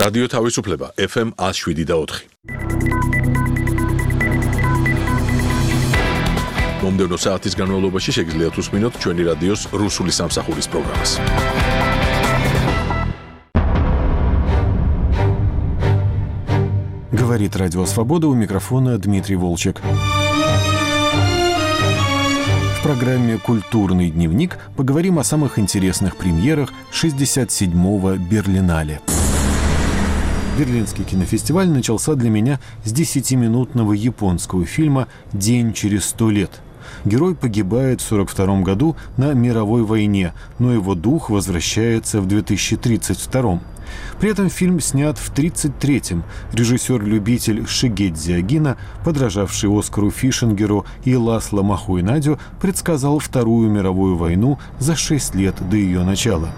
რადიო თავისუფლება FM 107.4. მომდევნო საათის განმავლობაში შეგიძლიათ უსმინოთ ჩვენი რადიოს რუსული სამსახურის პროგრამას. Говорит Радио Свобода, у микрофона Дмитрий Волчек. В программе «Культурный дневник» поговорим о самых интересных премьерах 67-го Берлинале. Берлинский кинофестиваль начался для меня с 10-минутного японского фильма «День через 100 лет». Герой погибает в 1942 году на мировой войне, но его дух возвращается в 2032. При этом фильм снят в 1933-м. Режиссер-любитель Шигедзи Агина, подражавший Оскару Фишингеру и Ласло Махуинадю, предсказал Вторую мировую войну за 6 лет до ее начала.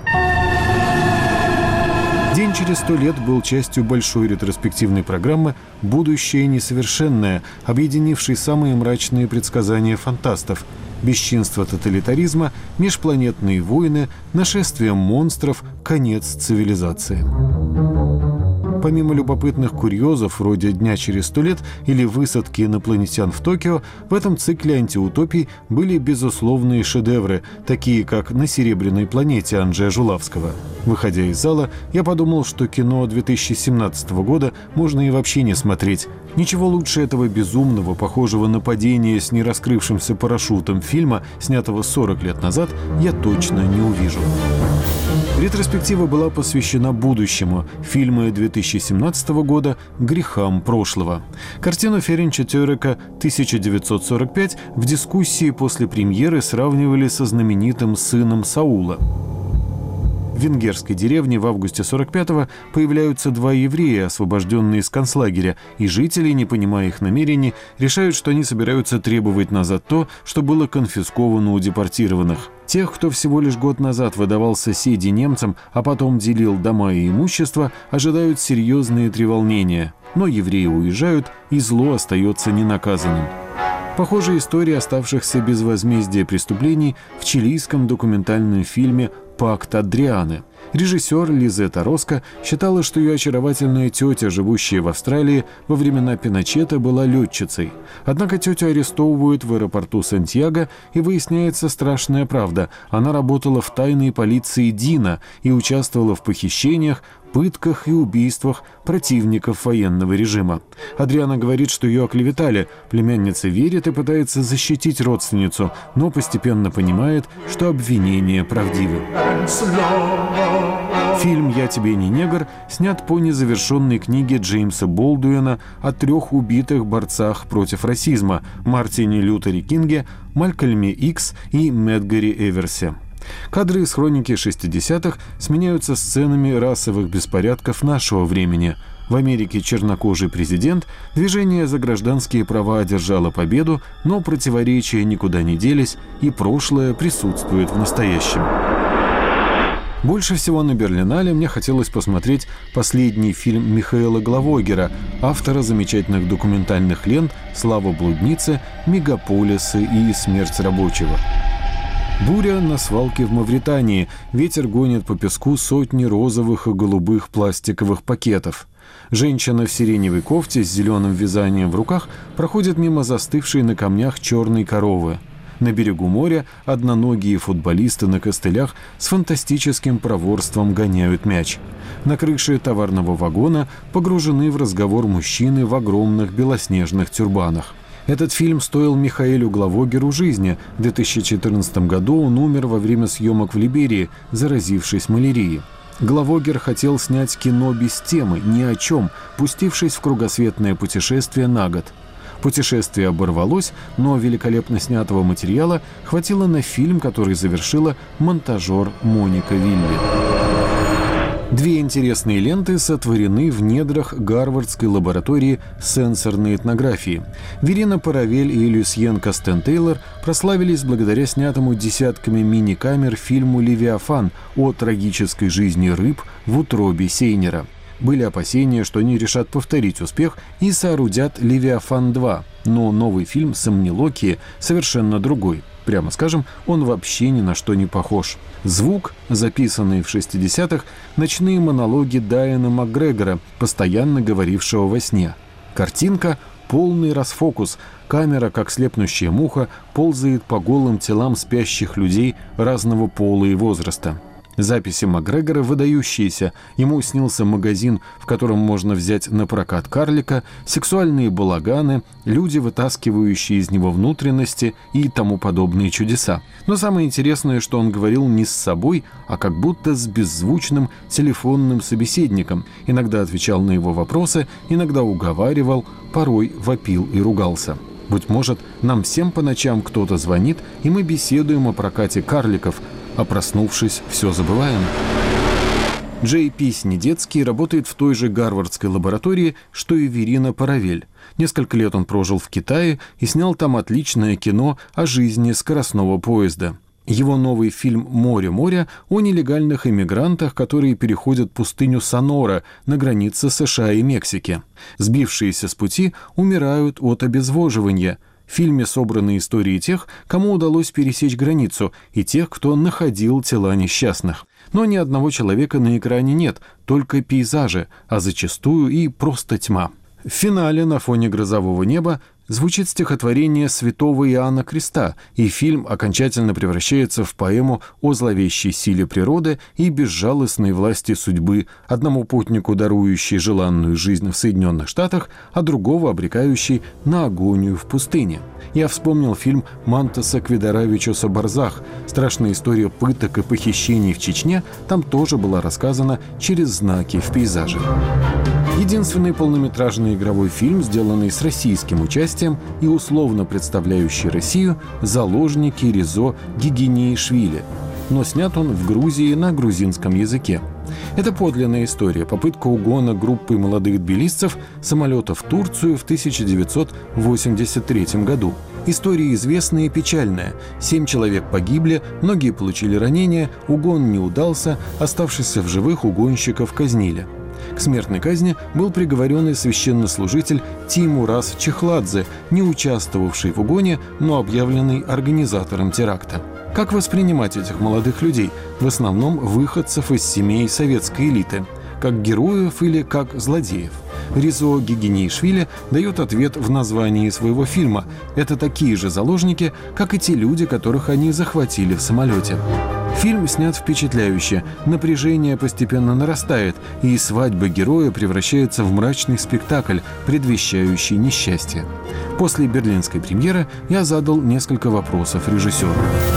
«День через 100 лет» был частью большой ретроспективной программы «Будущее несовершенное», объединившей самые мрачные предсказания фантастов: бесчинство тоталитаризма, межпланетные войны, нашествие монстров, конец цивилизации. Помимо любопытных курьезов вроде «Дня через 100 лет» или «Высадки инопланетян в Токио», в этом цикле антиутопий были безусловные шедевры, такие как «На серебряной планете» Анджея Жулавского. Выходя из зала, я подумал, что кино 2017 года можно и вообще не смотреть. Ничего лучше этого безумного, похожего на падение с нераскрывшимся парашютом фильма, снятого 40 лет назад, я точно не увижу. Ретроспектива была посвящена будущему, фильмы 2017 года «Грехам прошлого». Картину Ференча Терека «1945» в дискуссии после премьеры сравнивали со знаменитым «Сыном Саула». В венгерской деревне в августе 45-го появляются два еврея, освобожденные из концлагеря, и жители, не понимая их намерений, решают, что они собираются требовать назад то, что было конфисковано у депортированных. Тех, кто всего лишь год назад выдавал соседей немцам, а потом делил дома и имущество, ожидают серьезные треволнения. Но евреи уезжают, и зло остается ненаказанным. Похожая история оставшихся без возмездия преступлений в чилийском документальном фильме «Пакт Адрианы». Режиссер Лизетта Роско считала, что ее очаровательная тетя, живущая в Австралии, во времена Пиночета была летчицей. Однако тетю арестовывают в аэропорту Сантьяго, и выясняется страшная правда. Она работала в тайной полиции Дина и участвовала в похищениях, пытках и убийствах противников военного режима. Адриана говорит, что ее оклеветали. Племянница верит и пытается защитить родственницу, но постепенно понимает, что обвинения правдивы. Фильм «Я тебе не негр» снят по незавершенной книге Джеймса Болдуина о 3 убитых борцах против расизма – Мартине Лютере Кинге, Малькольме Икс и Медгари Эверсе. Кадры из хроники 60-х сменяются сценами расовых беспорядков нашего времени. В Америке чернокожий президент, движение за гражданские права одержало победу, но противоречия никуда не делись, и прошлое присутствует в настоящем. Больше всего на Берлинале мне хотелось посмотреть последний фильм Михаила Главогера, автора замечательных документальных лент «Слава блудницы», «Мегаполисы» и «Смерть рабочего». Буря на свалке в Мавритании. Ветер гонит по песку сотни розовых и голубых пластиковых пакетов. Женщина в сиреневой кофте с зеленым вязанием в руках проходит мимо застывшей на камнях черной коровы. На берегу моря одноногие футболисты на костылях с фантастическим проворством гоняют мяч. На крыше товарного вагона погружены в разговор мужчины в огромных белоснежных тюрбанах. Этот фильм стоил Михаэлю Главогеру жизни. В 2014 году он умер во время съемок в Либерии, заразившись малярией. Главогер хотел снять кино без темы, ни о чем, пустившись в кругосветное путешествие на год. Путешествие оборвалось, но великолепно снятого материала хватило на фильм, который завершила монтажер Моника Вилли. 2 интересные ленты сотворены в недрах Гарвардской лаборатории сенсорной этнографии. Верина Паравель и Люсьен Кастен-Тейлор прославились благодаря снятому десятками мини-камер фильму «Левиафан» о трагической жизни рыб в утробе Сейнера. Были опасения, что они решат повторить успех и соорудят «Левиафан 2», но новый фильм «Сомнилокии» совершенно другой. Прямо скажем, он вообще ни на что не похож. Звук, записанный в 60-х, ночные монологи Дайана Макгрегора, постоянно говорившего во сне. Картинка — полный расфокус. Камера, как слепнущая муха, ползает по голым телам спящих людей разного пола и возраста. Записи Макгрегора выдающиеся. Ему снился магазин, в котором можно взять на прокат карлика, сексуальные балаганы, люди, вытаскивающие из него внутренности и тому подобные чудеса. Но самое интересное, что он говорил не с собой, а как будто с беззвучным телефонным собеседником. Иногда отвечал на его вопросы, иногда уговаривал, порой вопил и ругался. Быть может, нам всем по ночам кто-то звонит, и мы беседуем о прокате карликов, а проснувшись, все забываем. Джей Пи Снедецкий работает в той же гарвардской лаборатории, что и Верина Паравель. Несколько лет он прожил в Китае и снял там отличное кино о жизни скоростного поезда. Его новый фильм «Море-море» о нелегальных иммигрантах, которые переходят пустыню Сонора на границе США и Мексики. Сбившиеся с пути умирают от обезвоживания. В фильме собраны истории тех, кому удалось пересечь границу, и тех, кто находил тела несчастных. Но ни одного человека на экране нет, только пейзажи, а зачастую и просто тьма. В финале на фоне грозового неба звучит стихотворение святого Иоанна Креста, и фильм окончательно превращается в поэму о зловещей силе природы и безжалостной власти судьбы, одному путнику дарующей желанную жизнь в Соединенных Штатах, а другого обрекающей на агонию в пустыне. Я вспомнил фильм Мантаса Квидаравичуса «Барзах». Страшная история пыток и похищений в Чечне там тоже была рассказана через знаки в пейзаже. Единственный полнометражный игровой фильм, сделанный с российским участием и условно представляющий Россию, «Заложники» Резо Гигинеишвили. Но снят он в Грузии на грузинском языке. Это подлинная история, попытка угона группы молодых тбилисцев самолета в Турцию в 1983 году. История известная и печальная. 7 человек погибли, многие получили ранения, угон не удался, оставшихся в живых угонщиков казнили. К смертной казни был приговорен и священнослужитель Тимурас Чехладзе, не участвовавший в угоне, но объявленный организатором теракта. Как воспринимать этих молодых людей, в основном выходцев из семей советской элиты? Как героев или как злодеев? Резо Гигинеишвили дает ответ в названии своего фильма. Это такие же заложники, как и те люди, которых они захватили в самолете. Фильм снят впечатляюще, напряжение постепенно нарастает, и свадьба героя превращается в мрачный спектакль, предвещающий несчастье. После берлинской премьеры я задал несколько вопросов режиссеру.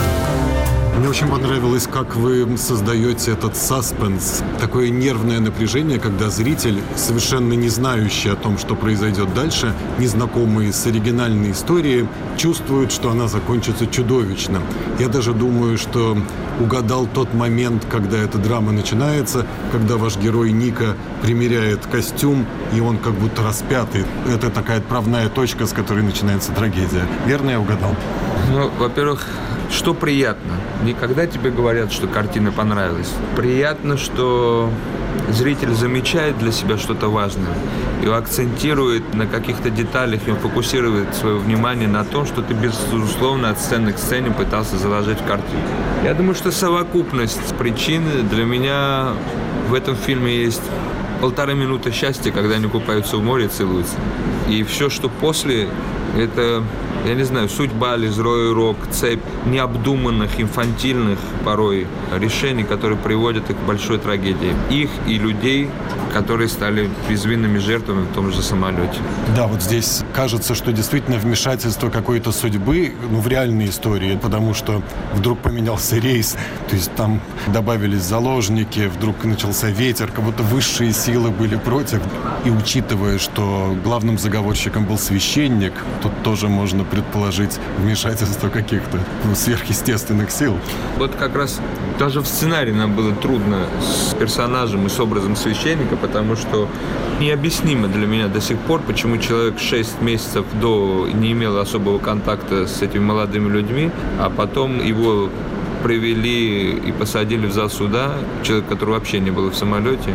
Мне очень понравилось, как вы создаете этот саспенс, такое нервное напряжение, когда зритель, совершенно не знающий о том, что произойдет дальше, незнакомый с оригинальной историей, чувствует, что она закончится чудовищно. Я даже думаю, что угадал тот момент, когда эта драма начинается, когда ваш герой Ника примеряет костюм, и он как будто распятый. Это такая отправная точка, с которой начинается трагедия. Верно я угадал? Ну, во-первых, что приятно? Не когда тебе говорят, что картина понравилась. Приятно, что зритель замечает для себя что-то важное и акцентирует на каких-то деталях, и он фокусирует свое внимание на том, что ты, безусловно, от сцены к сцене пытался заложить в картину. Я думаю, что совокупность причин для меня в этом фильме есть 1,5 минуты счастья, когда они купаются в море и целуются. И все, что после, это, я не знаю, судьба, злой рок, цепь необдуманных, инфантильных порой решений, которые приводят их к большой трагедии. Их и людей, которые стали безвинными жертвами в том же самолете. Да, вот здесь кажется, что действительно вмешательство какой-то судьбы, в реальной истории, потому что вдруг поменялся рейс, то есть там добавились заложники, вдруг начался ветер, как будто высшие силы были против. И учитывая, что главным заговорщиком был священник, тут тоже можно предположить вмешательство каких-то сверхъестественных сил. Вот как раз даже в сценарии нам было трудно с персонажем и с образом священника, потому что необъяснимо для меня до сих пор, почему человек 6 месяцев до не имел особого контакта с этими молодыми людьми, а потом его привели и посадили в зал суда человека, который вообще не был в самолете,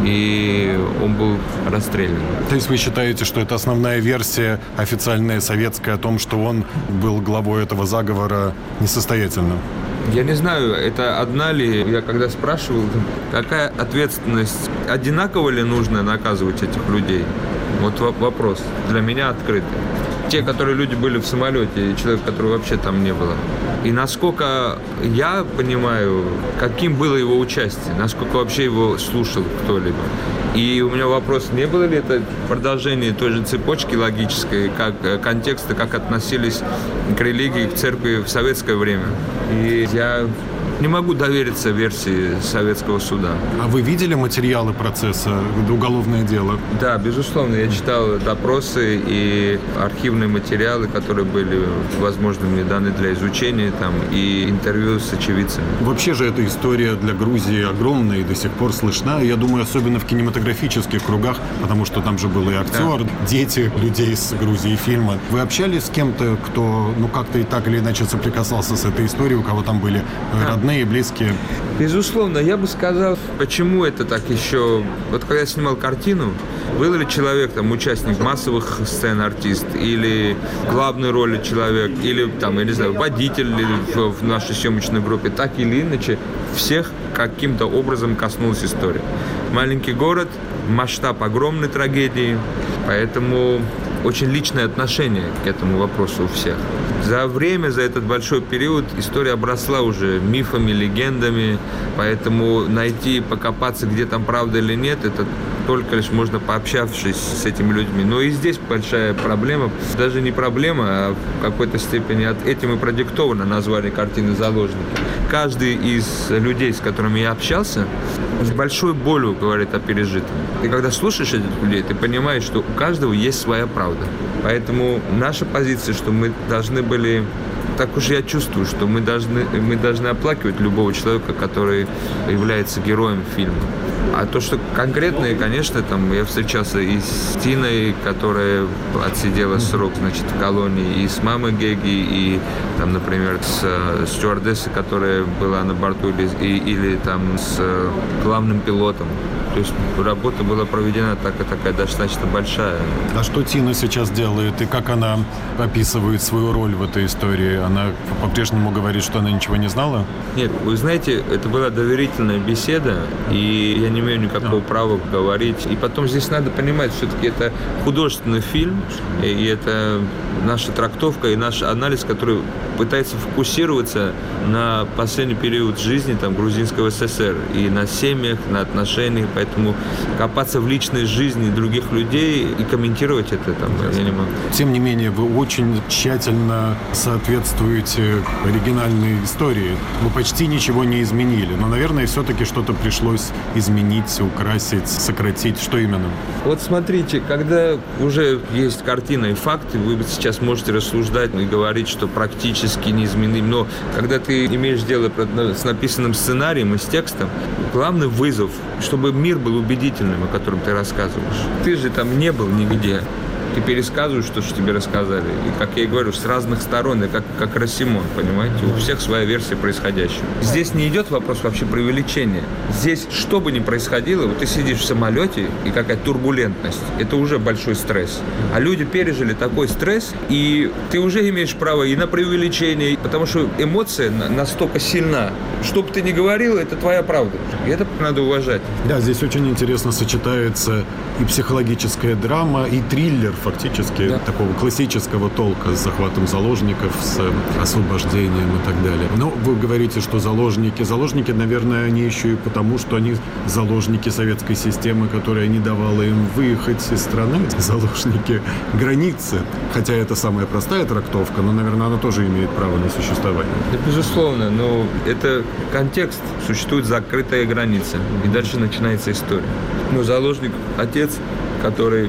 и он был расстрелян. То есть вы считаете, что это основная версия официальная советская о том, что он был главой этого заговора, несостоятельным? Я не знаю, это одна ли, я когда спрашивал, какая ответственность, одинаково ли нужно наказывать этих людей? Вот вопрос для меня открытый. Те, которые люди были в самолете, и человек, которого вообще там не было. И насколько я понимаю, каким было его участие, насколько вообще его слушал кто-либо. И у меня вопрос, не было ли это продолжение той же цепочки логической, как контекста, как относились к религии, к церкви в советское время. И я не могу довериться версии советского суда. А вы видели материалы процесса, уголовное дело? Да, безусловно. Я читал допросы и архивные материалы, которые были, возможно, мне даны для изучения, там, и интервью с очевидцами. Вообще же эта история для Грузии огромная и до сих пор слышна. Я думаю, особенно в кинематографических кругах, потому что там же был и актер, дети людей с Грузии фильма. Вы общались с кем-то, кто, как-то и так или иначе соприкасался с этой историей, у кого там были родные и близкие? Безусловно, я бы сказал, почему это так еще... Вот когда я снимал картину, был ли человек, там, участник массовых сцен, артист, или главной роли человек, или, там, я не знаю, водитель в нашей съемочной группе, так или иначе, всех каким-то образом коснулась история. Маленький город, масштаб огромной трагедии, поэтому очень личное отношение к этому вопросу у всех. За этот большой период история обросла уже мифами, легендами, поэтому найти, покопаться, где там правда или нет, это только лишь можно, пообщавшись с этими людьми. Но и здесь большая проблема, даже не проблема, а в какой-то степени этим и продиктовано название картины «Заложники». Каждый из людей, с которыми я общался, с большой болью говорит о пережитом. И когда слушаешь этих людей, ты понимаешь, что у каждого есть своя правда. Поэтому наша позиция, что мы должны были... Так уж я чувствую, что мы должны оплакивать любого человека, который является героем фильма. А то, что конкретное, конечно, там я встречался и с Тиной, которая отсидела срок, в колонии, и с мамой Геги, и там, например, с стюардессой, которая была на борту, или там с главным пилотом. То есть работа была проведена такая достаточно большая. А что Тина сейчас делает и как она описывает свою роль в этой истории? Она по-прежнему говорит, что она ничего не знала? Нет, вы знаете, это была доверительная беседа, и я не имею никакого права говорить. И потом здесь надо понимать, все-таки это художественный фильм, и это наша трактовка и наш анализ, который пытается фокусироваться на последний период жизни грузинского СССР и на семьях, на отношениях. Поэтому копаться в личной жизни других людей и комментировать это я не могу. Тем не менее, вы очень тщательно соответствуете оригинальной истории. Вы почти ничего не изменили. Но, наверное, все-таки что-то пришлось изменить, украсить, сократить. Что именно? Вот смотрите, когда уже есть картина и факты, вы сейчас можете рассуждать и говорить, что практически неизменным. Но когда ты имеешь дело с написанным сценарием и с текстом, главный вызов, чтобы мир был убедительным, о котором ты рассказываешь. Ты же там не был нигде. Ты пересказываешь то, что тебе рассказали. И, как я и говорю, с разных сторон, и как Рассимон, понимаете? У всех своя версия происходящего. Здесь не идет вопрос вообще преувеличения. Здесь, что бы ни происходило, вот ты сидишь в самолете, и какая-то турбулентность, это уже большой стресс. А люди пережили такой стресс, и ты уже имеешь право и на преувеличение, потому что эмоция настолько сильна. Что бы ты ни говорил, это твоя правда. И это надо уважать. Да, здесь очень интересно сочетается и психологическая драма, и триллер, фактически, такого классического толка с захватом заложников, с освобождением и так далее. Но вы говорите, что заложники, наверное, они еще и потому, что они заложники советской системы, которая не давала им выехать из страны, заложники границы. Хотя это самая простая трактовка, но, наверное, она тоже имеет право на существование. Да, безусловно, но это контекст. Существует закрытая граница, и дальше начинается история. Но заложник — отец, который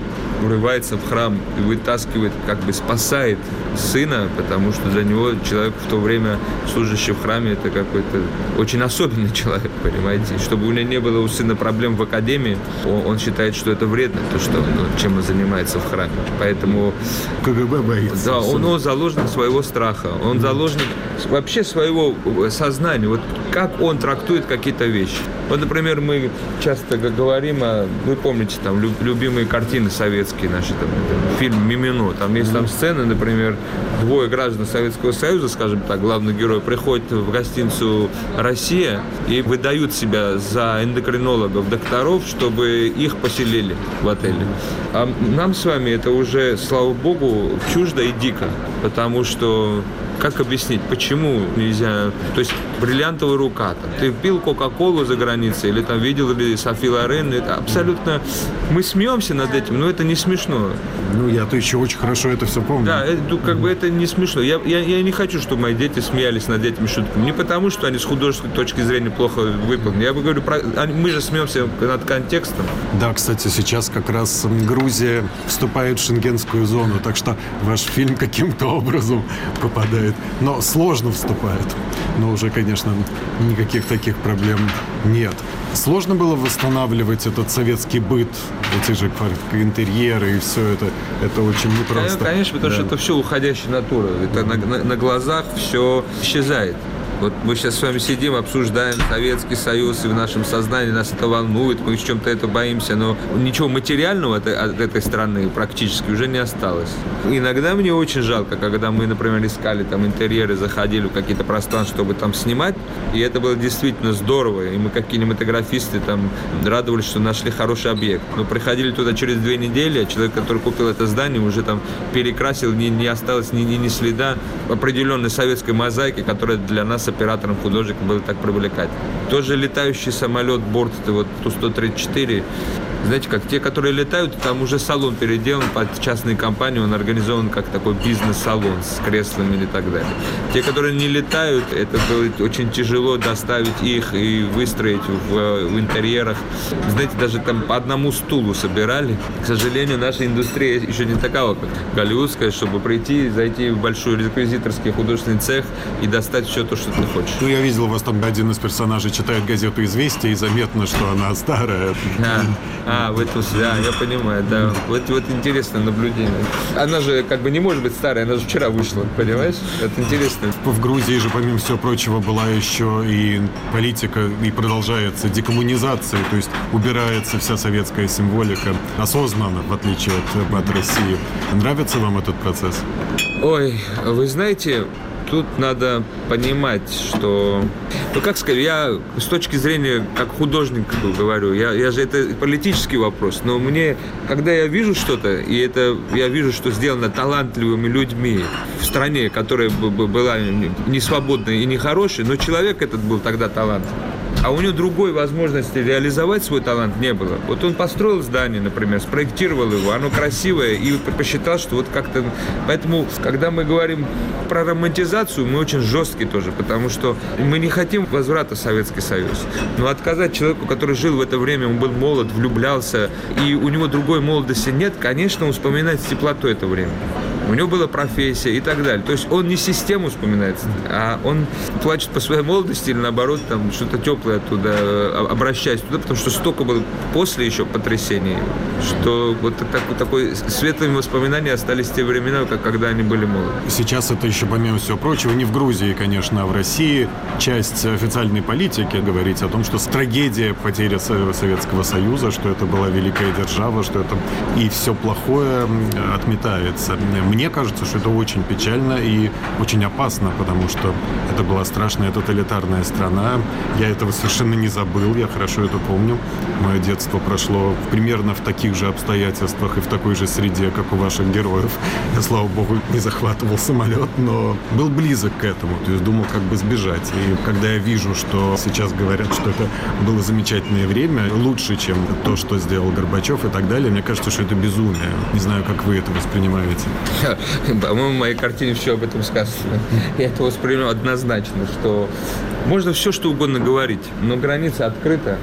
врывается в храм и вытаскивает, как бы спасает сына, потому что для него человек в то время, служащий в храме, это какой-то очень особенный человек, понимаете. Чтобы у него не было у сына проблем в академии, он считает, что это вредно, то, что, чем он занимается в храме. Поэтому... КГБ боится. Да, он заложник своего страха, он заложник вообще своего сознания, вот как он трактует какие-то вещи. Вот, например, мы часто говорим вы помните, там, любимые картины советские наши, там, фильм «Мимино», там есть там сцены, например, двое граждан Советского Союза, скажем так, главный герой, приходит в гостиницу «Россия» и выдают себя за эндокринологов, докторов, чтобы их поселили в отеле. А нам с вами это уже, слава богу, чуждо и дико, потому что как объяснить, почему нельзя... То есть бриллиантовая рука. Там. Ты пил Кока-Колу за границей или там видел ли Софи Лорен. Это абсолютно... Мы смеемся над этим, но это не смешно. Ну, я-то еще очень хорошо это все помню. Да, как бы это не смешно. Я не хочу, чтобы мои дети смеялись над этими шутками. Не потому, что они с художественной точки зрения плохо выполнены. Я говорю, мы же смеемся над контекстом. Да, кстати, сейчас как раз Грузия вступает в шенгенскую зону, так что ваш фильм каким-то образом попадает. Но сложно вступает. Но уже, конечно, никаких таких проблем нет. Сложно было восстанавливать этот советский быт, эти же интерьеры и все это. Это очень непросто. Конечно, потому что это все уходящая натура. Это на глазах все исчезает. Вот мы сейчас с вами сидим, обсуждаем Советский Союз, и в нашем сознании нас это волнует, мы в чем-то это боимся, но ничего материального от этой страны практически уже не осталось. Иногда мне очень жалко, когда мы, например, искали там интерьеры, заходили в какие-то пространства, чтобы там снимать, и это было действительно здорово, и мы как кинематографисты там радовались, что нашли хороший объект. Но приходили туда через 2 недели, а человек, который купил это здание, уже там перекрасил, не осталось ни следа определенной советской мозаики, которая для нас оператором, художником было так привлекательно. Тоже летающий самолет, борт, это вот Ту-134. Знаете, как те, которые летают, там уже салон переделан под частные компании, он организован как такой бизнес-салон с креслами и так далее. Те, которые не летают, это было очень тяжело доставить их и выстроить в интерьерах. Знаете, даже там по одному стулу собирали. К сожалению, наша индустрия еще не такая, как голливудская, чтобы прийти, зайти в большой реквизиторский художественный цех и достать все то, что ты хочешь. Ну, я видел, у вас там один из персонажей читает газету «Известия», и заметно, что она старая. В этом, да, я понимаю, да. Вот интересное наблюдение. Она же как бы не может быть старой, она же вчера вышла, понимаешь? Это интересно. В Грузии же, помимо всего прочего, была еще и политика, и продолжается декоммунизация, то есть убирается вся советская символика осознанно, в отличие от России. Нравится вам этот процесс? Ой, вы знаете... Тут надо понимать, что... Ну, как сказать, я с точки зрения, как художник говорю, я же это политический вопрос, но мне, когда я вижу что-то, и это я вижу, что сделано талантливыми людьми в стране, которая была не свободной и не хорошей, но человек этот был тогда талантливый. А у него другой возможности реализовать свой талант не было. Вот он построил здание, например, спроектировал его, оно красивое, и посчитал, что вот как-то... Поэтому, когда мы говорим про романтизацию, мы очень жесткие тоже, потому что мы не хотим возврата в Советский Союз. Но отказать человеку, который жил в это время, он был молод, влюблялся, и у него другой молодости нет, конечно, он вспоминает с теплотой это время. У него была профессия и так далее. То есть он не систему вспоминает, а он плачет по своей молодости или наоборот там что-то теплое оттуда, обращаясь туда, потому что столько было после еще потрясений, что вот такой светлыми воспоминания остались те времена, когда они были молоды. Сейчас это еще, помимо всего прочего, не в Грузии, конечно, а в России часть официальной политики говорить о том, что трагедия потери Советского Союза, что это была великая держава, что это и все плохое отметается. Мне кажется, что это очень печально и очень опасно, потому что это была страшная тоталитарная страна. Я этого совершенно не забыл, я хорошо это помню. Мое детство прошло примерно в таких же обстоятельствах и в такой же среде, как у ваших героев. Я, слава богу, не захватывал самолет, но был близок к этому, то есть думал, как бы сбежать. И когда я вижу, что сейчас говорят, что это было замечательное время, лучше, чем то, что сделал Горбачев и так далее, мне кажется, что это безумие. Не знаю, как вы это воспринимаете. По-моему, в моей картине все об этом сказано. Я это воспринимаю однозначно, что можно все, что угодно говорить, но граница открыта.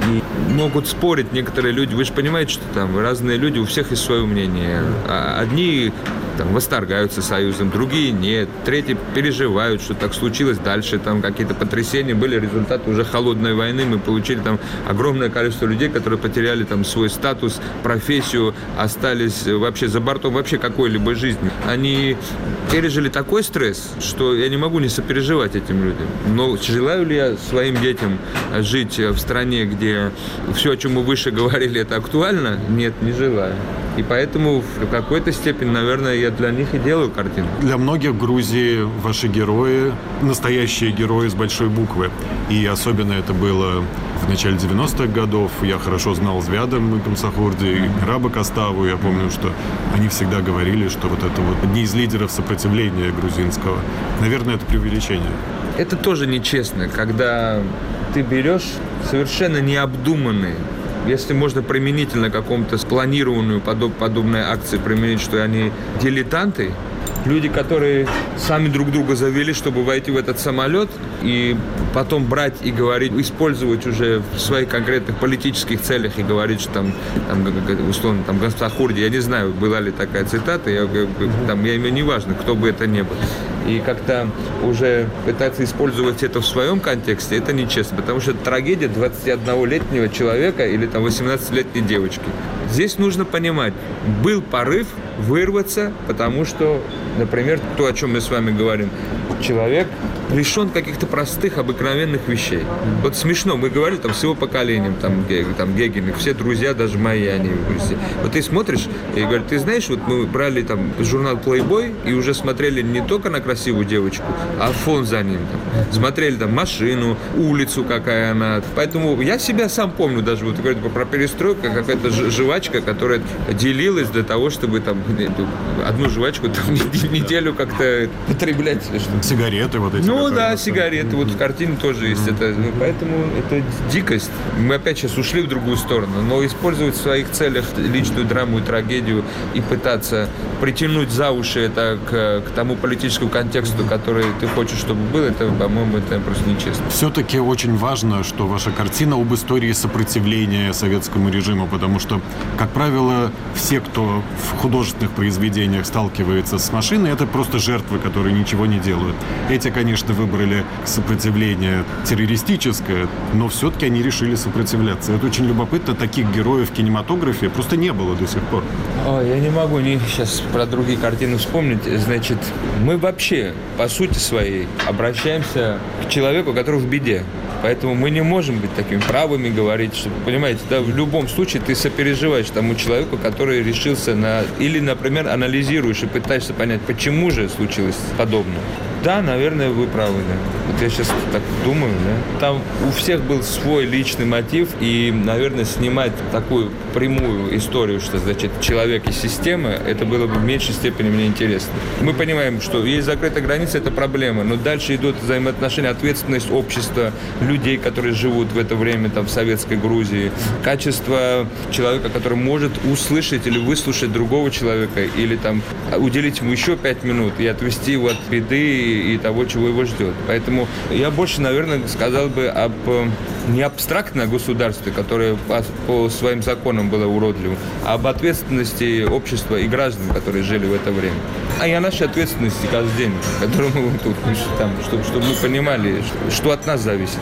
И могут спорить некоторые люди. Вы же понимаете, что там разные люди, у всех есть свое мнение. Одни там восторгаются Союзом, другие нет. Третьи переживают, что так случилось дальше. Там какие-то потрясения были, результаты уже холодной войны. Мы получили там огромное количество людей, которые потеряли там свой статус, профессию, остались вообще за бортом вообще какой-либо жизни. Они пережили такой стресс, что я не могу не сопереживать этим людям. Но желаю ли я своим детям жить в стране, где все, о чем мы выше говорили, это актуально? Нет, не желаю. И поэтому в какой-то степени, наверное, я для них и делаю картину. Для многих в Грузии ваши герои – настоящие герои с большой буквы. И особенно это было в начале 90-х годов. Я хорошо знал Звяда Камсахурди и Раба Коставу. Я помню, что они всегда говорили, что вот это вот одни из лидеров сопротивления грузинского. Наверное, это преувеличение. Это тоже нечестно, когда ты берешь совершенно необдуманные, если можно применительно какому-то спланированную подобной акции применить, что они дилетанты, люди, которые сами друг друга завели, чтобы войти в этот самолет, и потом брать и говорить, использовать уже в своих конкретных политических целях и говорить, что там условно, там, Камсахурди, я не знаю, была ли такая цитата, я имею неважно, кто бы это ни был. И как-то уже пытаться использовать это в своем контексте, это нечестно, потому что это трагедия 21-летнего человека или там 18-летней девочки. Здесь нужно понимать, был порыв вырваться, потому что, например, то, о чем мы с вами говорим, человек лишен каких-то простых, обыкновенных вещей. Вот смешно, мы говорили там с его поколением, там Гегин, все друзья, даже мои, они. Вот ты смотришь и говоришь, ты знаешь, вот мы брали там журнал Playboy и уже смотрели не только на красивую девочку, а фон за ним. Там. Смотрели там машину, улицу, какая она. Поэтому я себя сам помню, даже вот говорю про перестройку, какая-то жвачка, которая делилась для того, чтобы там одну жвачку там неделю как-то потреблять. Сигареты вот эти. Ну да, сигареты. Вот в картине тоже есть это. Поэтому это дикость. Мы опять сейчас ушли в другую сторону. Но использовать в своих целях личную драму и трагедию и пытаться притянуть за уши это к тому политическому контексту, который ты хочешь, чтобы был, это, по-моему, это просто нечестно. Все-таки очень важно, что ваша картина об истории сопротивления советскому режиму, потому что, как правило, все, кто в художественных произведениях сталкивается с машиной, это просто жертвы, которые ничего не делают. Эти, конечно, выбрали сопротивление террористическое, но все-таки они решили сопротивляться. Это очень любопытно. Таких героев в кинематографе просто не было до сих пор. Ой, я не могу сейчас про другие картины вспомнить. Значит, мы вообще, по сути своей, обращаемся к человеку, который в беде. Поэтому мы не можем быть такими правыми, говорить, что, понимаете, да, в любом случае ты сопереживаешь тому человеку, который решился на... Или, например, анализируешь и пытаешься понять, почему же случилось подобное. Да, наверное, вы правы, да. Вот я сейчас так думаю, да. Там у всех был свой личный мотив, и, наверное, снимать такую прямую историю, что, значит, человек и система, это было бы в меньшей степени мне интересно. Мы понимаем, что есть закрытая граница, это проблема, но дальше идут взаимоотношения, ответственность общества, людей, которые живут в это время там в советской Грузии, качество человека, который может услышать или выслушать другого человека, или там уделить ему еще 5 минут и отвести его от беды и того, чего его ждет. Поэтому я больше, наверное, сказал бы об не абстрактном государстве, которое по своим законам было уродливым, а об ответственности общества и граждан, которые жили в это время. А и о нашей ответственности каждый день, которую мы тут, там, чтобы мы понимали, что от нас зависит.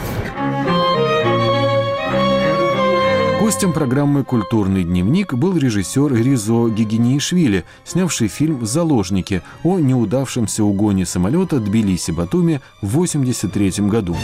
Гостем программы «Культурный дневник» был режиссер Ризо Гигиниишвили, снявший фильм «Заложники» о неудавшемся угоне самолета Тбилиси-Батуми в 1983 году.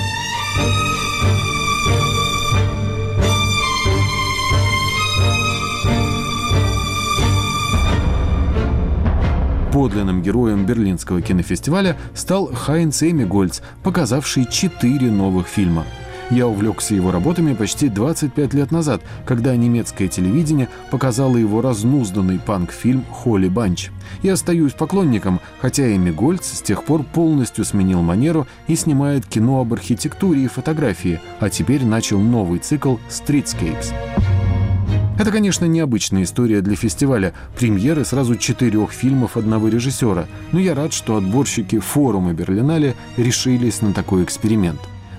Подлинным героем Берлинского кинофестиваля стал Хайнц Эмигольц, показавший 4 новых фильма. Я увлекся его работами почти 25 лет назад, когда немецкое телевидение показало его разнузданный панк-фильм «Холли Банч». И остаюсь поклонником, хотя Эмигольц с тех пор полностью сменил манеру и снимает кино об архитектуре и фотографии, а теперь начал новый цикл «Streetscapes». Это, конечно, необычная история для фестиваля, премьеры сразу 4 фильмов одного режиссера, но я рад, что отборщики форума Берлинале решились на такой эксперимент.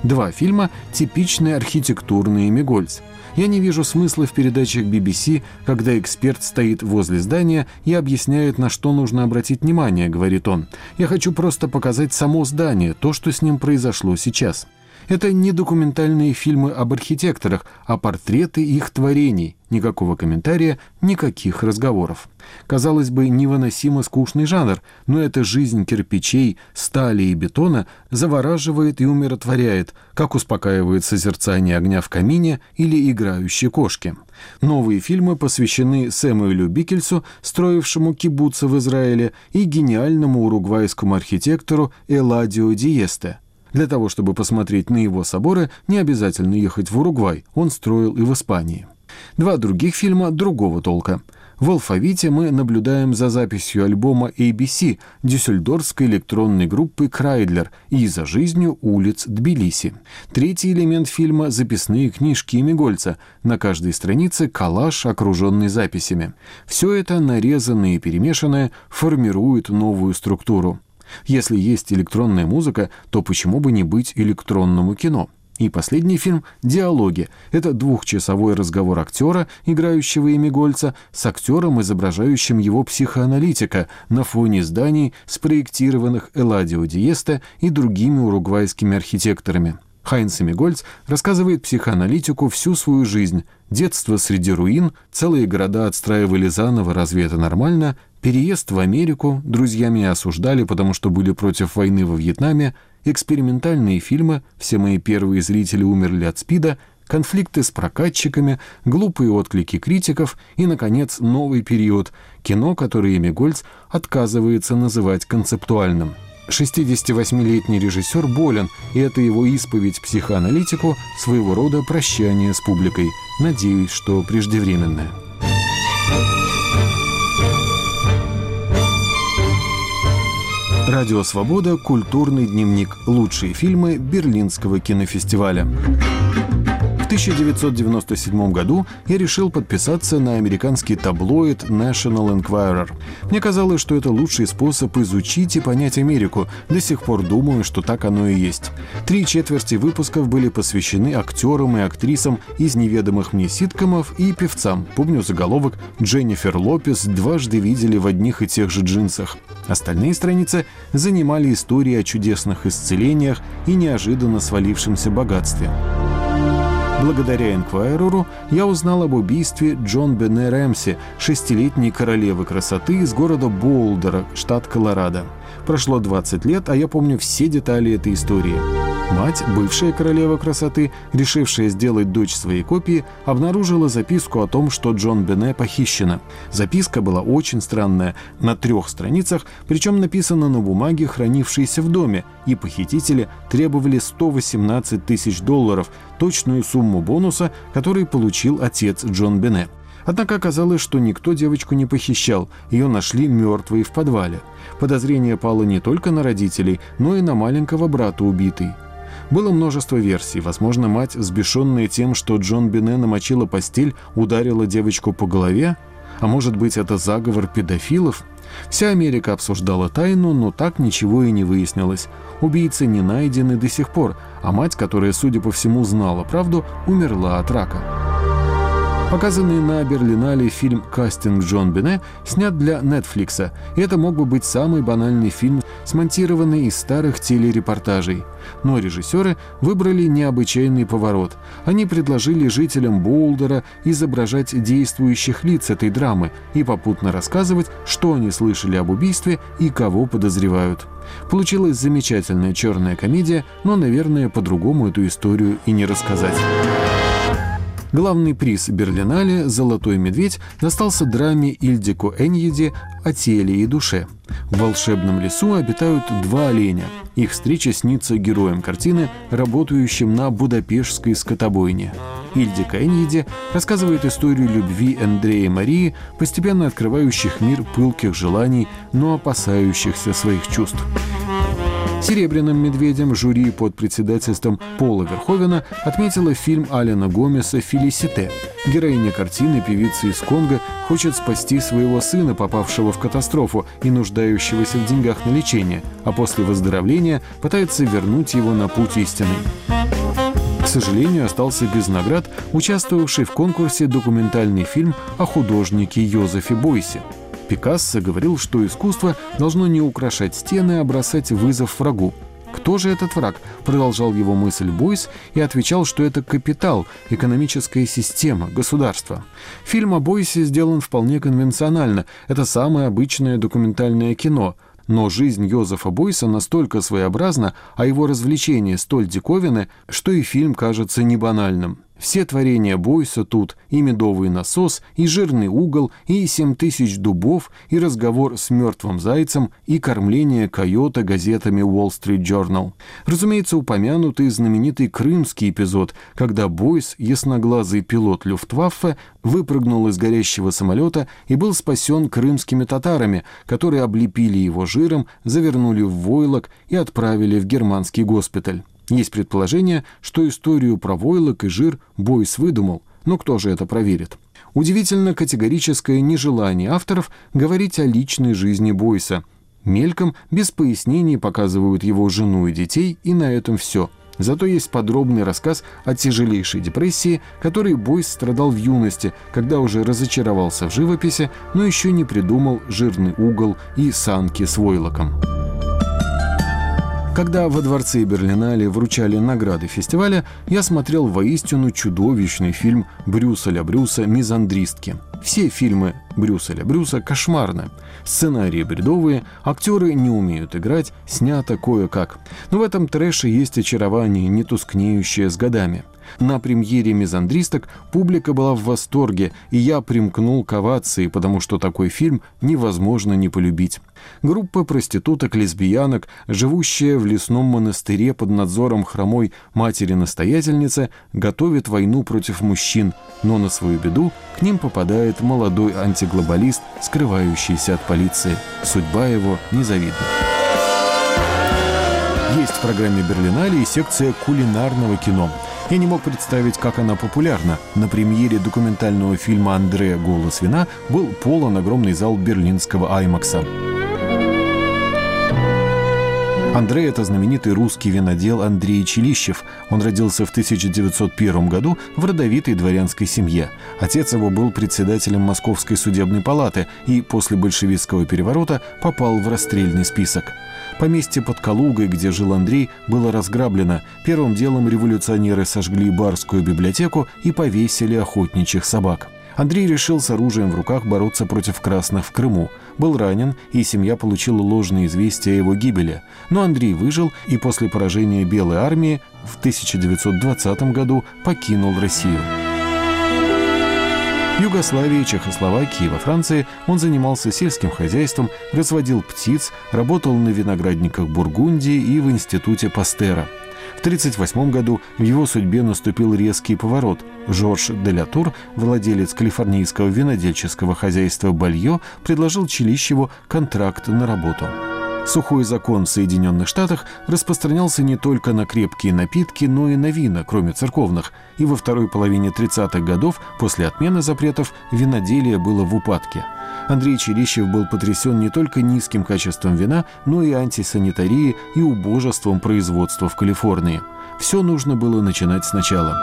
2 фильма – типичные архитектурные Мигольц. Я не вижу смысла в передачах BBC, когда эксперт стоит возле здания и объясняет, на что нужно обратить внимание, говорит он. Я хочу просто показать само здание, то, что с ним произошло сейчас. Это не документальные фильмы об архитекторах, а портреты их творений. Никакого комментария, никаких разговоров. Казалось бы, невыносимо скучный жанр, но эта жизнь кирпичей, стали и бетона завораживает и умиротворяет, как успокаивает созерцание огня в камине или играющие кошки. Новые фильмы посвящены Сэмюэлю Бикельсу, строившему кибуцы в Израиле, и гениальному уругвайскому архитектору Эладио Диесте. Для того, чтобы посмотреть на его соборы, не обязательно ехать в Уругвай, он строил и в Испании. 2 других фильма другого толка. В «Алфавите» мы наблюдаем за записью альбома ABC дюссельдорфской электронной группы «Крайдлер» и за жизнью улиц Тбилиси. 3-й элемент фильма – записные книжки Мигольца. На каждой странице коллаж, окруженный записями. Все это, нарезанное и перемешанное, формирует новую структуру. Если есть электронная музыка, то почему бы не быть электронному кино? И последний фильм «Диалоги». Это 2-часовой разговор актера, играющего Мигольца, с актером, изображающим его психоаналитика на фоне зданий, спроектированных Эладио Диесте и другими уругвайскими архитекторами. Хайнц Мигольц рассказывает психоаналитику всю свою жизнь. Детство среди руин, целые города отстраивали заново, разве это нормально? Переезд в Америку, друзья меня осуждали, потому что были против войны во Вьетнаме, экспериментальные фильмы, все мои первые зрители умерли от СПИДа, конфликты с прокатчиками, глупые отклики критиков и, наконец, новый период – кино, которое Мигольц отказывается называть концептуальным. 68-летний режиссер болен, и это его исповедь психоаналитику, своего рода прощание с публикой. Надеюсь, что преждевременное. Радио «Свобода», культурный дневник. Лучшие фильмы Берлинского кинофестиваля. В 1997 году я решил подписаться на американский таблоид National Enquirer. Мне казалось, что это лучший способ изучить и понять Америку. До сих пор думаю, что так оно и есть. 3/4 выпусков были посвящены актерам и актрисам из неведомых мне ситкомов и певцам. Помню заголовок «Дженнифер Лопес дважды видели в одних и тех же джинсах». Остальные страницы занимали истории о чудесных исцелениях и неожиданно свалившемся богатстве. Благодаря Enquirer'у я узнал об убийстве Джон Бене Рэмси, 6-летней королевы красоты из города Боулдер, штат Колорадо. Прошло 20 лет, а я помню все детали этой истории. Мать, бывшая королева красоты, решившая сделать дочь своей копии, обнаружила записку о том, что Джон Бене похищена. Записка была очень странная, на 3 страницах, причем написана на бумаге, хранившейся в доме, и похитители требовали $118 тысяч, точную сумму бонуса, который получил отец Джон Бене. Однако оказалось, что никто девочку не похищал, ее нашли мертвой в подвале. Подозрение пало не только на родителей, но и на маленького брата убитой. Было множество версий. Возможно, мать, взбешенная тем, что Джон Бене намочила постель, ударила девочку по голове? А может быть, это заговор педофилов? Вся Америка обсуждала тайну, но так ничего и не выяснилось. Убийцы не найдены до сих пор, а мать, которая, судя по всему, знала правду, умерла от рака. Показанный на Берлинале фильм «Кастинг Джон Бене» снят для Netflix, и это мог бы быть самый банальный фильм, смонтированный из старых телерепортажей. Но режиссеры выбрали необычайный поворот. Они предложили жителям Боулдера изображать действующих лиц этой драмы и попутно рассказывать, что они слышали об убийстве и кого подозревают. Получилась замечательная черная комедия, но, наверное, по-другому эту историю и не рассказать. Главный приз Берлинале «Золотой медведь» достался драме Ильдико Эньеди о теле и душе. В волшебном лесу обитают 2 оленя. Их встреча снится героям картины, работающим на будапештской скотобойне. Ильдико Эньеди рассказывает историю любви Андрея и Марии, постепенно открывающих мир пылких желаний, но опасающихся своих чувств. «Серебряным медведем» жюри под председательством Пола Верховена отметила фильм Алена Гомеса «Фелисите». Героиня картины, певица из Конго, хочет спасти своего сына, попавшего в катастрофу и нуждающегося в деньгах на лечение, а после выздоровления пытается вернуть его на путь истинный. К сожалению, остался без наград участвовавший в конкурсе документальный фильм о художнике Йозефе Бойсе. Пикассо говорил, что искусство должно не украшать стены, а бросать вызов врагу. Кто же этот враг? Продолжал его мысль Бойс и отвечал, что это капитал, экономическая система, государство. Фильм о Бойсе сделан вполне конвенционально. Это самое обычное документальное кино. Но жизнь Йозефа Бойса настолько своеобразна, а его развлечения столь диковинны, что и фильм кажется не банальным. Все творения Бойса тут, и медовый насос, и жирный угол, и 7000 дубов, и разговор с мертвым зайцем, и кормление койота газетами Wall Street Journal. Разумеется, упомянутый знаменитый крымский эпизод, когда Бойс, ясноглазый пилот Люфтваффе, выпрыгнул из горящего самолета и был спасен крымскими татарами, которые облепили его жиром, завернули в войлок и отправили в германский госпиталь. Есть предположение, что историю про войлок и жир Бойс выдумал, но кто же это проверит? Удивительно категорическое нежелание авторов говорить о личной жизни Бойса. Мельком, без пояснений показывают его жену и детей, и на этом все. Зато есть подробный рассказ о тяжелейшей депрессии, которой Бойс страдал в юности, когда уже разочаровался в живописи, но еще не придумал жирный угол и санки с войлоком. Когда во дворце Берлинале вручали награды фестиваля, я смотрел воистину чудовищный фильм Брюса ля Брюса «Мизандристки». Все фильмы Брюса ля Брюса кошмарны. Сценарии бредовые, актеры не умеют играть, снято кое-как. Но в этом трэше есть очарование, не тускнеющее с годами. На премьере «Мизандристок» публика была в восторге, и я примкнул к овации, потому что такой фильм невозможно не полюбить. Группа проституток-лесбиянок, живущая в лесном монастыре под надзором хромой матери-настоятельницы, готовит войну против мужчин, но на свою беду к ним попадает молодой антиглобалист, скрывающийся от полиции. Судьба его незавидна. Есть в программе Берлинале и секция кулинарного кино. Я не мог представить, как она популярна. На премьере документального фильма «Андре. Голос вина» был полон огромный зал берлинского Аймакса. Андре – это знаменитый русский винодел Андрей Челищев. Он родился в 1901 году в родовитой дворянской семье. Отец его был председателем Московской судебной палаты и после большевистского переворота попал в расстрельный список. Поместье под Калугой, где жил Андрей, было разграблено. Первым делом революционеры сожгли барскую библиотеку и повесили охотничьих собак. Андрей решил с оружием в руках бороться против красных в Крыму. Был ранен, и семья получила ложные известия о его гибели. Но Андрей выжил и после поражения Белой армии в 1920 году покинул Россию. В Югославии, Чехословакии и во Франции он занимался сельским хозяйством, разводил птиц, работал на виноградниках Бургундии и в институте Пастера. В 1938 году в его судьбе наступил резкий поворот. Жорж де ля Тур, владелец калифорнийского винодельческого хозяйства «Бальё», предложил Челищеву контракт на работу. Сухой закон в Соединенных Штатах распространялся не только на крепкие напитки, но и на вина, кроме церковных. И во второй половине 30-х годов, после отмены запретов, виноделие было в упадке. Андрей Челищев был потрясен не только низким качеством вина, но и антисанитарией и убожеством производства в Калифорнии. Все нужно было начинать сначала.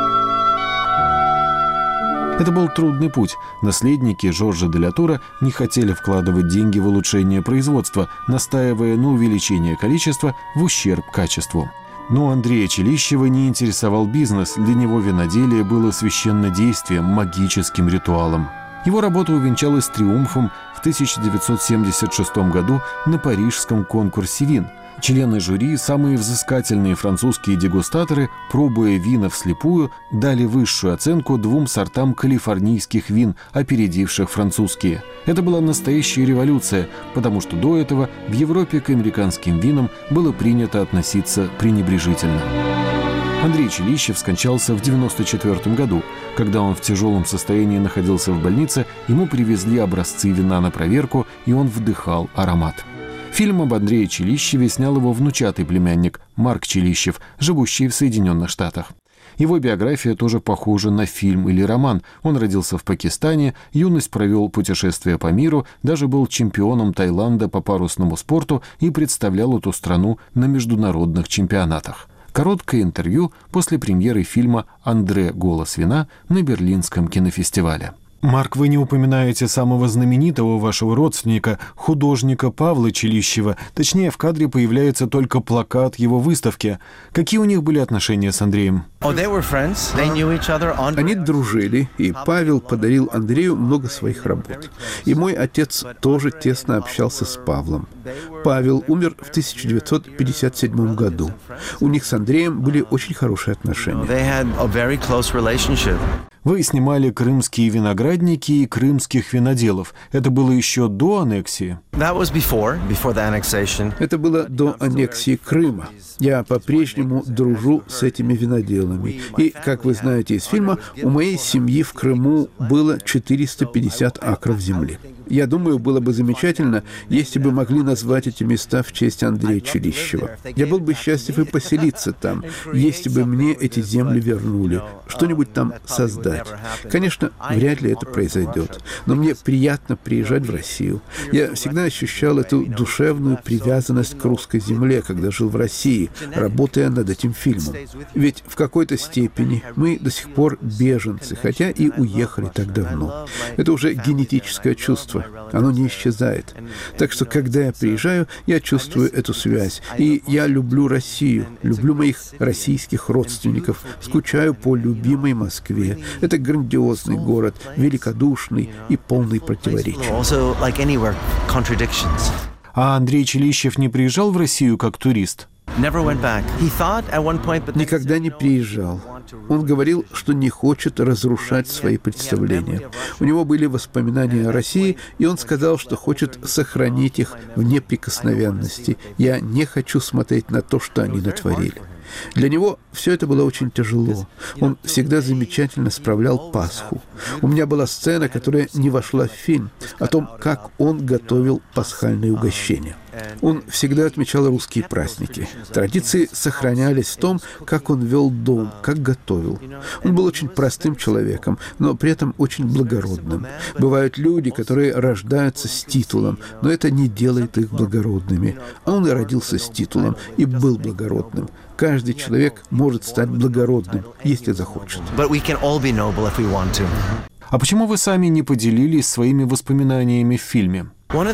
Это был трудный путь. Наследники Жоржа де ля Тура не хотели вкладывать деньги в улучшение производства, настаивая на увеличении количества в ущерб качеству. Но Андрея Челищева не интересовал бизнес, для него виноделие было священнодействием, магическим ритуалом. Его работа увенчалась триумфом в 1976 году на парижском конкурсе вин. Члены жюри, самые взыскательные французские дегустаторы, пробуя вина вслепую, дали высшую оценку 2 сортам калифорнийских вин, опередивших французские. Это была настоящая революция, потому что до этого в Европе к американским винам было принято относиться пренебрежительно. Андрей Челищев скончался в 1994 году. Когда он в тяжелом состоянии находился в больнице, ему привезли образцы вина на проверку, и он вдыхал аромат. Фильм об Андрее Челищеве снял его внучатый племянник Марк Челищев, живущий в Соединенных Штатах. Его биография тоже похожа на фильм или роман. Он родился в Пакистане, юность провел путешествия по миру, даже был чемпионом Таиланда по парусному спорту и представлял эту страну на международных чемпионатах. Короткое интервью после премьеры фильма «Андре. Голос вина» на Берлинском кинофестивале. Марк, вы не упоминаете самого знаменитого вашего родственника, художника Павла Челищева. Точнее, в кадре появляется только плакат его выставки. Какие у них были отношения с Андреем? Они дружили, и Павел подарил Андрею много своих работ. И мой отец тоже тесно общался с Павлом. Павел умер в 1957 году. У них с Андреем были очень хорошие отношения. Вы снимали «Крымские виноградники» и «Крымских виноделов». Это было еще до аннексии? Это было до аннексии Крыма. Я по-прежнему дружу с этими виноделами. И, как вы знаете из фильма, у моей семьи в Крыму было 450 акров земли. Я думаю, было бы замечательно, если бы могли назвать эти места в честь Андрея Челищева. Я был бы счастлив и поселиться там, если бы мне эти земли вернули, что-нибудь там создать. Конечно, вряд ли это произойдет, но мне приятно приезжать в Россию. Я всегда ощущал эту душевную привязанность к русской земле, когда жил в России, работая над этим фильмом. Ведь в какой-то степени мы до сих пор беженцы, хотя и уехали так давно. Это уже генетическое чувство. Оно не исчезает. Так что, когда я приезжаю, я чувствую эту связь. И я люблю Россию, люблю моих российских родственников, скучаю по любимой Москве. Это грандиозный город, великодушный и полный противоречий. А Андрей Челищев не приезжал в Россию как турист? Никогда не приезжал. Он говорил, что не хочет разрушать свои представления. У него были воспоминания о России, и он сказал, что хочет сохранить их в неприкосновенности. Я не хочу смотреть на то, что они натворили. Для него все это было очень тяжело. Он всегда замечательно справлял Пасху. У меня была сцена, которая не вошла в фильм, о том, как он готовил пасхальные угощения. Он всегда отмечал русские праздники. Традиции сохранялись в том, как он вел дом, как готовил. Он был очень простым человеком, но при этом очень благородным. Бывают люди, которые рождаются с титулом, но это не делает их благородными. А он и родился с титулом, и был благородным. Каждый человек может стать благородным, если захочет. А почему вы сами не поделились своими воспоминаниями в фильме?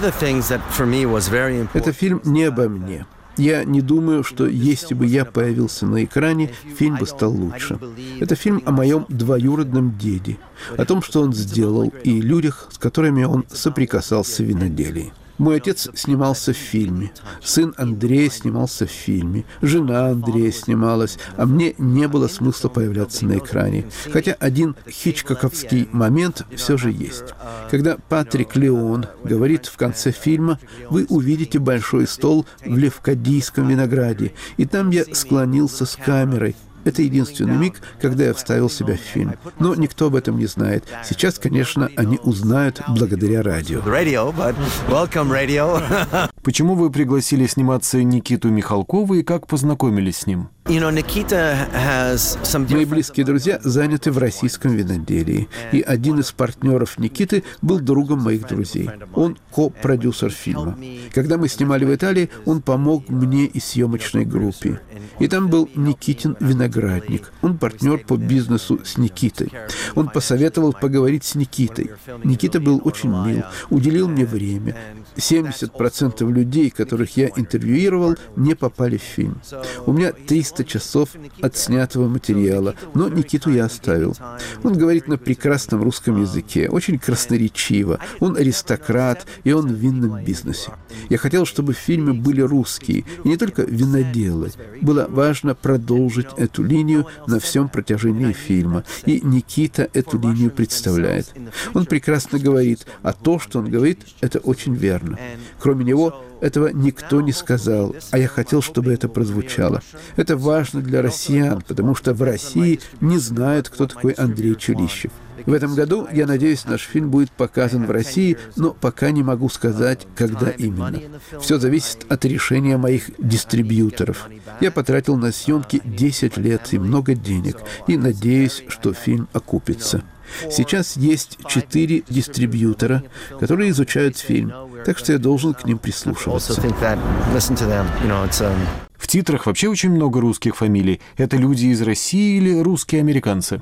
Это фильм не обо мне. Я не думаю, что если бы я появился на экране, фильм бы стал лучше. Это фильм о моем двоюродном деде, о том, что он сделал, и людях, с которыми он соприкасался в виноделии. Мой отец снимался в фильме, сын Андрея снимался в фильме, жена Андрея снималась, а мне не было смысла появляться на экране. Хотя один хичкоковский момент все же есть. Когда Патрик Леон говорит в конце фильма, вы увидите большой стол в Левкадийском винограде, и там я склонился с камерой. Это единственный миг, когда я вставил себя в фильм. Но никто об этом не знает. Сейчас, конечно, они узнают благодаря радио. Почему вы пригласили сниматься Никиту Михалкова и как познакомились с ним? Мои близкие друзья заняты в российском виноделии, и один из партнеров Никиты был другом моих друзей. Он ко-продюсер фильма. Когда мы снимали в Италии, он помог мне и съемочной группе. И там был Никитин виноградник. Он партнер по бизнесу с Никитой. Он посоветовал поговорить с Никитой. Никита был очень мил, уделил мне время. 70% людей, которых я интервьюировал, не попали в фильм. У меня 300 часов отснятого материала, но Никиту я оставил. Он говорит на прекрасном русском языке, очень красноречиво. Он аристократ, и он в винном бизнесе. Я хотел, чтобы в фильме были русские, и не только виноделы. Было важно продолжить эту линию на всем протяжении фильма, и Никита эту линию представляет. Он прекрасно говорит, а то, что он говорит, это очень верно. Кроме него, этого никто не сказал, а я хотел, чтобы это прозвучало. Это важно для россиян, потому что в России не знают, кто такой Андрей Челищев. В этом году, я надеюсь, наш фильм будет показан в России, но пока не могу сказать, когда именно. Все зависит от решения моих дистрибьюторов. Я потратил на съемки 10 лет и много денег, и надеюсь, что фильм окупится. Сейчас есть 4 дистрибьютора, которые изучают фильм, так что я должен к ним прислушиваться. В титрах вообще очень много русских фамилий. Это люди из России или русские американцы?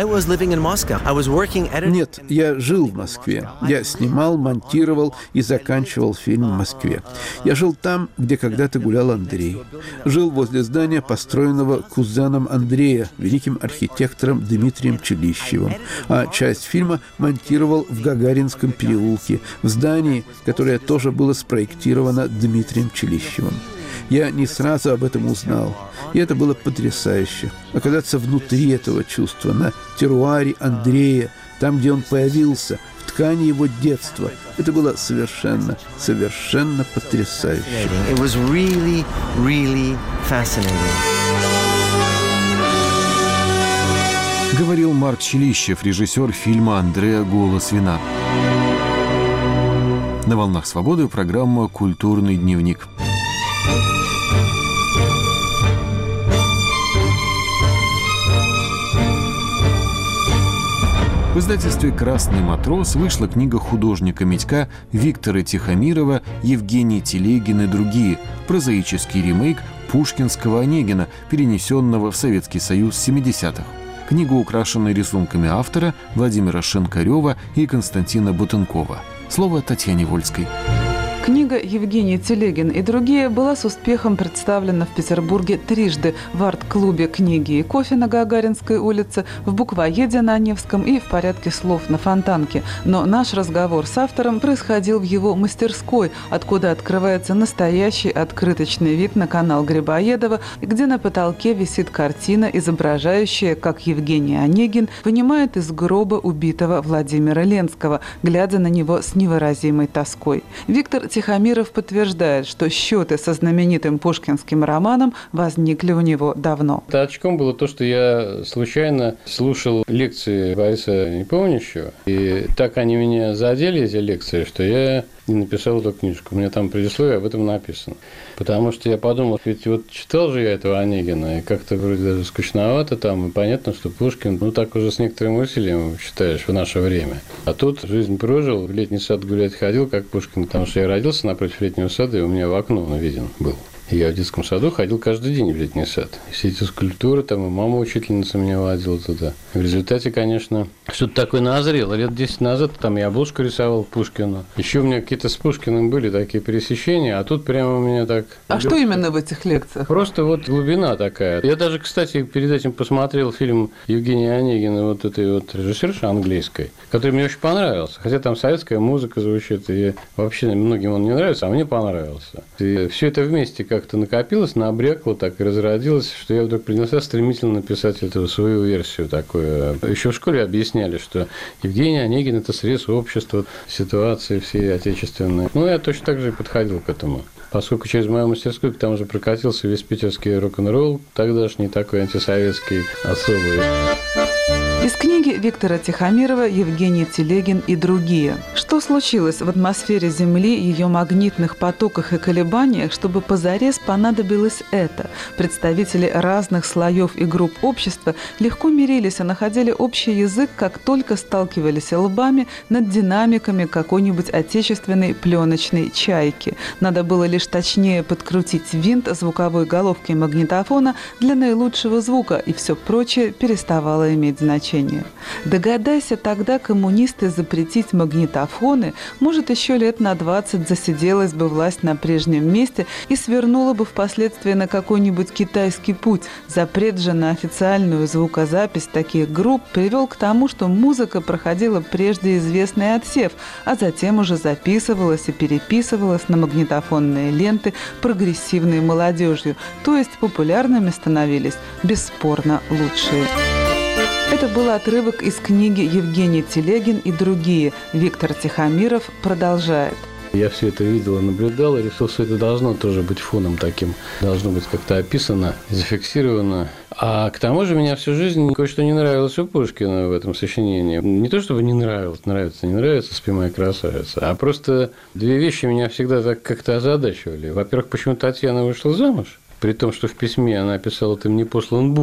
Нет, я жил в Москве. Я снимал, монтировал и заканчивал фильм в Москве. Я жил там, где когда-то гулял Андрей. Жил возле здания, построенного кузеном Андрея, великим архитектором Дмитрием Челищевым. А часть фильма монтировал в Гагаринском переулке, в здании, которое тоже было спроектировано Дмитрием Челищевым. Я не сразу об этом узнал, и это было потрясающе. Оказаться внутри этого чувства, на теруаре Андрея, там, где он появился, в ткани его детства. Это было совершенно потрясающе. Говорил Марк Челищев, режиссер фильма «Андреа. Голос вина». На «Волнах свободы» программа «Культурный дневник». В издательстве «Красный матрос» вышла книга художника Митька Виктора Тихомирова «Евгений Телегин и другие». Прозаический ремейк пушкинского Онегина, перенесенного в Советский Союз 70-х. Книга украшена рисунками автора Владимира Шинкарева и Константина Бутенкова. Слово Татьяне Вольской. Книга «Евгений Телегин и другие» была с успехом представлена в Петербурге трижды в арт-клубе «Книги и кофе» на Гагаринской улице, в буквоеде на Невском и в порядке слов на Фонтанке. Но наш разговор с автором происходил в его мастерской, откуда открывается настоящий открыточный вид на канал Грибоедова, где на потолке висит картина, изображающая, как Евгений Онегин вынимает из гроба убитого Владимира Ленского, глядя на него с невыразимой тоской. Виктор Тихомиров подтверждает, что счеты со знаменитым пушкинским романом возникли у него давно. Толчком было то, что я случайно слушал лекции Бориса Непомнящего, и так они меня задели, эти лекции, что я не написал эту книжку. У меня там предисловие об этом написано. Потому что я подумал, ведь вот читал же я этого Онегина, и как-то вроде даже скучновато там, и понятно, что Пушкин, так уже с некоторым усилием считаешь в наше время. А тут жизнь прожил, в летний сад гулять ходил, как Пушкин, потому что я родился напротив летнего сада, и у меня в окно он виден был. Я в детском саду ходил каждый день в летний сад. Все эти скульптуры, там и мама учительница меня водила туда. В результате, конечно, что-то такое назрело. Лет 10 назад там я обложку рисовал Пушкина. Еще у меня какие-то с Пушкиным были такие пересечения, а тут прямо у меня так... А что именно в этих лекциях? Просто вот глубина такая. Я даже, кстати, перед этим посмотрел фильм Евгения Онегина, вот этой вот режиссерши английской, который мне очень понравился. Хотя там советская музыка звучит, и вообще многим он не нравится, а мне понравился. И все это вместе как-то накопилось, набрякло так и разродилось, что я вдруг принялся стремительно написать эту свою версию такую. Еще в школе объясняли, что Евгений Онегин – это срез общества, ситуации всей отечественной. Я точно так же и подходил к этому. Поскольку через мою мастерскую там уже прокатился весь питерский рок-н-ролл, тогдашний такой антисоветский особый. Из книги Виктора Тихомирова «Евгений Телегин и другие». Что случилось в атмосфере Земли, ее магнитных потоках и колебаниях, чтобы позарез понадобилось это? Представители разных слоев и групп общества легко мирились и находили общий язык, как только сталкивались лбами над динамиками какой-нибудь отечественной пленочной чайки. Надо было лишь точнее подкрутить винт звуковой головки магнитофона для наилучшего звука, и все прочее переставало иметь значение. Догадайся тогда коммунисты запретить магнитофоны, может, еще лет на 20 засиделась бы власть на прежнем месте и свернула бы впоследствии на какой-нибудь китайский путь. Запрет же на официальную звукозапись таких групп привел к тому, что музыка проходила прежде известный отсев, а затем уже записывалась и переписывалась на магнитофонные ленты прогрессивной молодежью, то есть популярными становились бесспорно лучшие. Это был отрывок из книги «Евгений Телегин и другие». Виктор Тихомиров продолжает. Я все это видел и наблюдал, и решил, что это должно тоже быть фоном таким. Должно быть как-то описано, зафиксировано. А к тому же меня всю жизнь кое-что не нравилось у Пушкина в этом сочинении. Не то, чтобы не нравилось, нравится, не нравится «Спи, моя красавица», а просто две вещи меня всегда так как-то озадачивали. Во-первых, почему Татьяна вышла замуж, при том, что в письме она писала «ты мне послан Богом».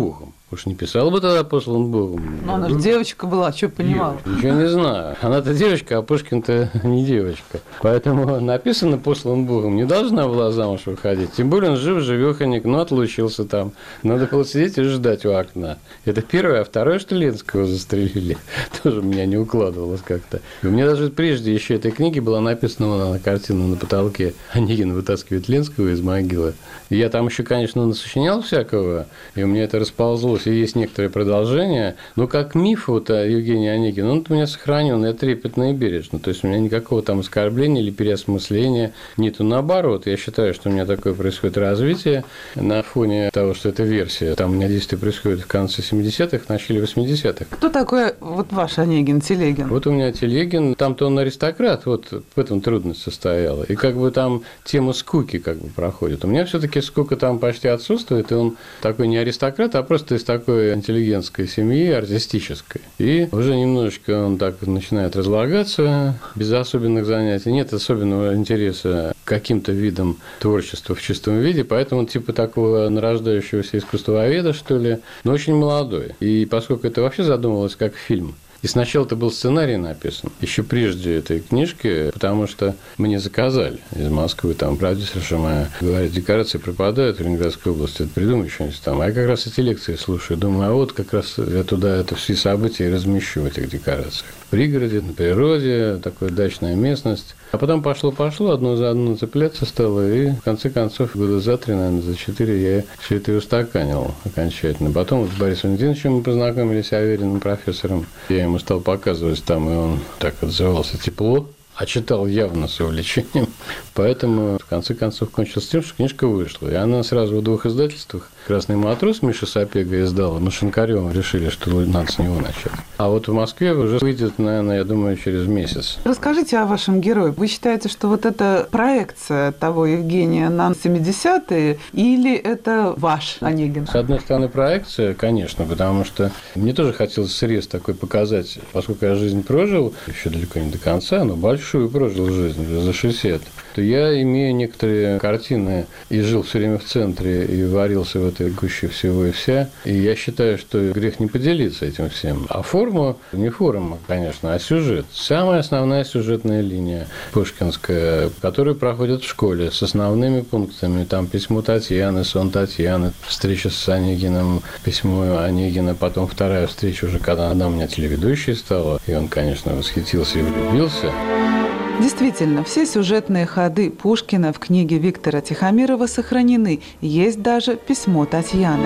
Уж не писала бы тогда «Послан Богом». Но она же девочка была, что понимала? Ничего не знаю. Она-то девочка, а Пушкин-то не девочка. Поэтому написано «Послан Богом» не должна была замуж выходить. Тем более он жив-живеханик, но отлучился там. Надо было сидеть и ждать у окна. Это первое. А второе, что Ленского застрелили, тоже меня не укладывалось как-то. И у меня даже прежде еще этой книги была написана на картину на потолке. Онегин вытаскивает Ленского из могилы. И я там еще, конечно, насочинял всякого, и у меня это расползлось. И есть некоторые продолжения. Но как миф вот о Евгении Онегине, он у меня сохранен, я трепетно и бережно. То есть у меня никакого там оскорбления или переосмысления нету. Наоборот, я считаю, что у меня такое происходит развитие на фоне того, что это версия. Там у меня действие происходит в конце 70-х, начале 80-х. Кто такой вот ваш Онегин, Телегин? Вот у меня Телегин, там-то он аристократ, вот в этом трудность состояла. И как бы там тема скуки как бы проходит. У меня все-таки скука там почти отсутствует, и он такой не аристократ, а просто из такой интеллигентской семьи, артистической. И уже немножечко он так начинает разлагаться, без особенных занятий. Нет особенного интереса к каким-то видам творчества в чистом виде, поэтому типа такого нарождающегося искусствоведа, что ли, но очень молодой. И поскольку это вообще задумывалось как фильм, и сначала это был сценарий написан, еще прежде этой книжки, потому что мне заказали из Москвы, там продюсерша моя говорит, декорации пропадают в Ленинградской области, придумай что-нибудь там. А я как раз эти лекции слушаю, думаю, а вот как раз я туда это все события и размещу в этих декорациях. В пригороде, на природе, такая дачная местность. А потом пошло, одно за одно цепляться стало, и в конце концов, года за 3, наверное, за 4 я все это и устаканил окончательно. Потом вот с Борисом Валентиновичем мы познакомились, Авериным профессором. Я ему стал показывать там, и он так отзывался тепло, а читал явно с увлечением. Поэтому, в конце концов, кончилось тем, что книжка вышла. И она сразу в 2 издательствах. «Красный матрос» Миша Сапега издала. Мы с Шинкаревым решили, что надо с него начать. А вот в Москве уже выйдет, наверное, я думаю, через месяц. Расскажите о вашем герое. Вы считаете, что вот это проекция того Евгения на 70-е, или это ваш Онегин? С одной стороны, проекция, конечно, потому что мне тоже хотелось срез такой показать, поскольку я жизнь прожил, еще далеко не до конца, но большую прожил жизнь, уже за 60, то я имею некоторые картины и жил все время в центре, и варился в этой гуще всего и вся. И я считаю, что грех не поделиться этим всем. А форма, не форма, конечно, а сюжет. Самая основная сюжетная линия пушкинская, которая проходит в школе с основными пунктами. Там письмо Татьяны, сон Татьяны, встреча с Онегиным, письмо Онегина, потом вторая встреча уже, когда она у меня телеведущей стала. И он, конечно, восхитился и влюбился. Действительно, все сюжетные ходы Пушкина в книге Виктора Тихомирова сохранены. Есть даже письмо Татьяны.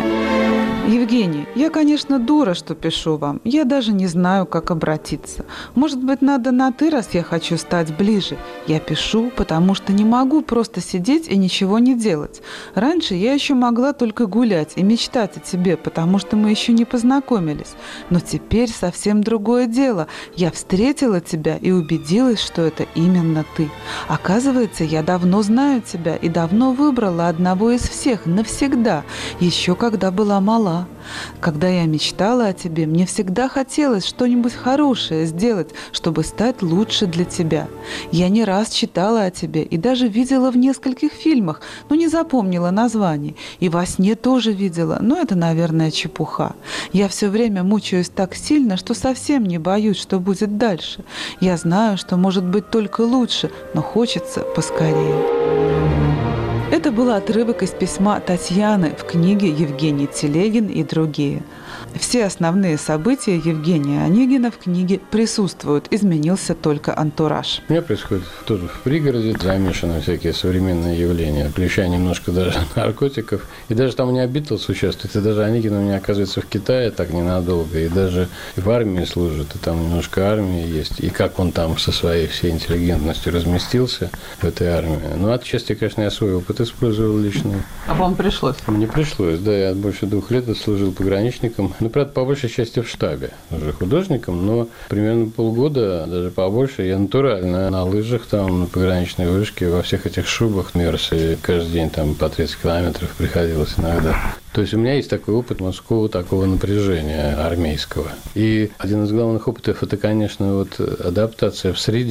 Евгений, я, конечно, дура, что пишу вам. Я даже не знаю, как обратиться. Может быть, надо на «ты», раз я хочу стать ближе. Я пишу, потому что не могу просто сидеть и ничего не делать. Раньше я еще могла только гулять и мечтать о тебе, потому что мы еще не познакомились. Но теперь совсем другое дело. Я встретила тебя и убедилась, что это именно ты. Оказывается, я давно знаю тебя и давно выбрала одного из всех навсегда, еще когда была мала. Когда я мечтала о тебе, мне всегда хотелось что-нибудь хорошее сделать, чтобы стать лучше для тебя. Я не раз читала о тебе и даже видела в нескольких фильмах, но не запомнила названий. И во сне тоже видела, но это, наверное, чепуха. Я все время мучаюсь так сильно, что совсем не боюсь, что будет дальше. Я знаю, что может быть только лучше, но хочется поскорее. Это был отрывок из письма Татьяны в книге «Евгений Телегин и другие». Все основные события Евгения Онегина в книге присутствуют, изменился только антураж. У меня происходит тоже в пригороде, замешаны всякие современные явления, включая немножко даже наркотиков. И даже там у меня Битлз участвует, и даже Онегин у меня оказывается в Китае так ненадолго, и даже в армии служит, и там немножко армии есть. И как он там со своей всей интеллигентностью разместился в этой армии. Ну, отчасти, конечно, я свой опыт использовал личный. А вам пришлось? Мне пришлось, да, я больше 2 лет служил пограничником. Ну, правда, по большей части в штабе, уже художником, но примерно полгода, даже побольше, я натурально на лыжах, там, на пограничной вышке, во всех этих шубах мерз, и каждый день там по 30 километров приходилось иногда. То есть у меня есть такой опыт мужского такого напряжения армейского. И один из главных опытов – это, конечно, вот адаптация в среде.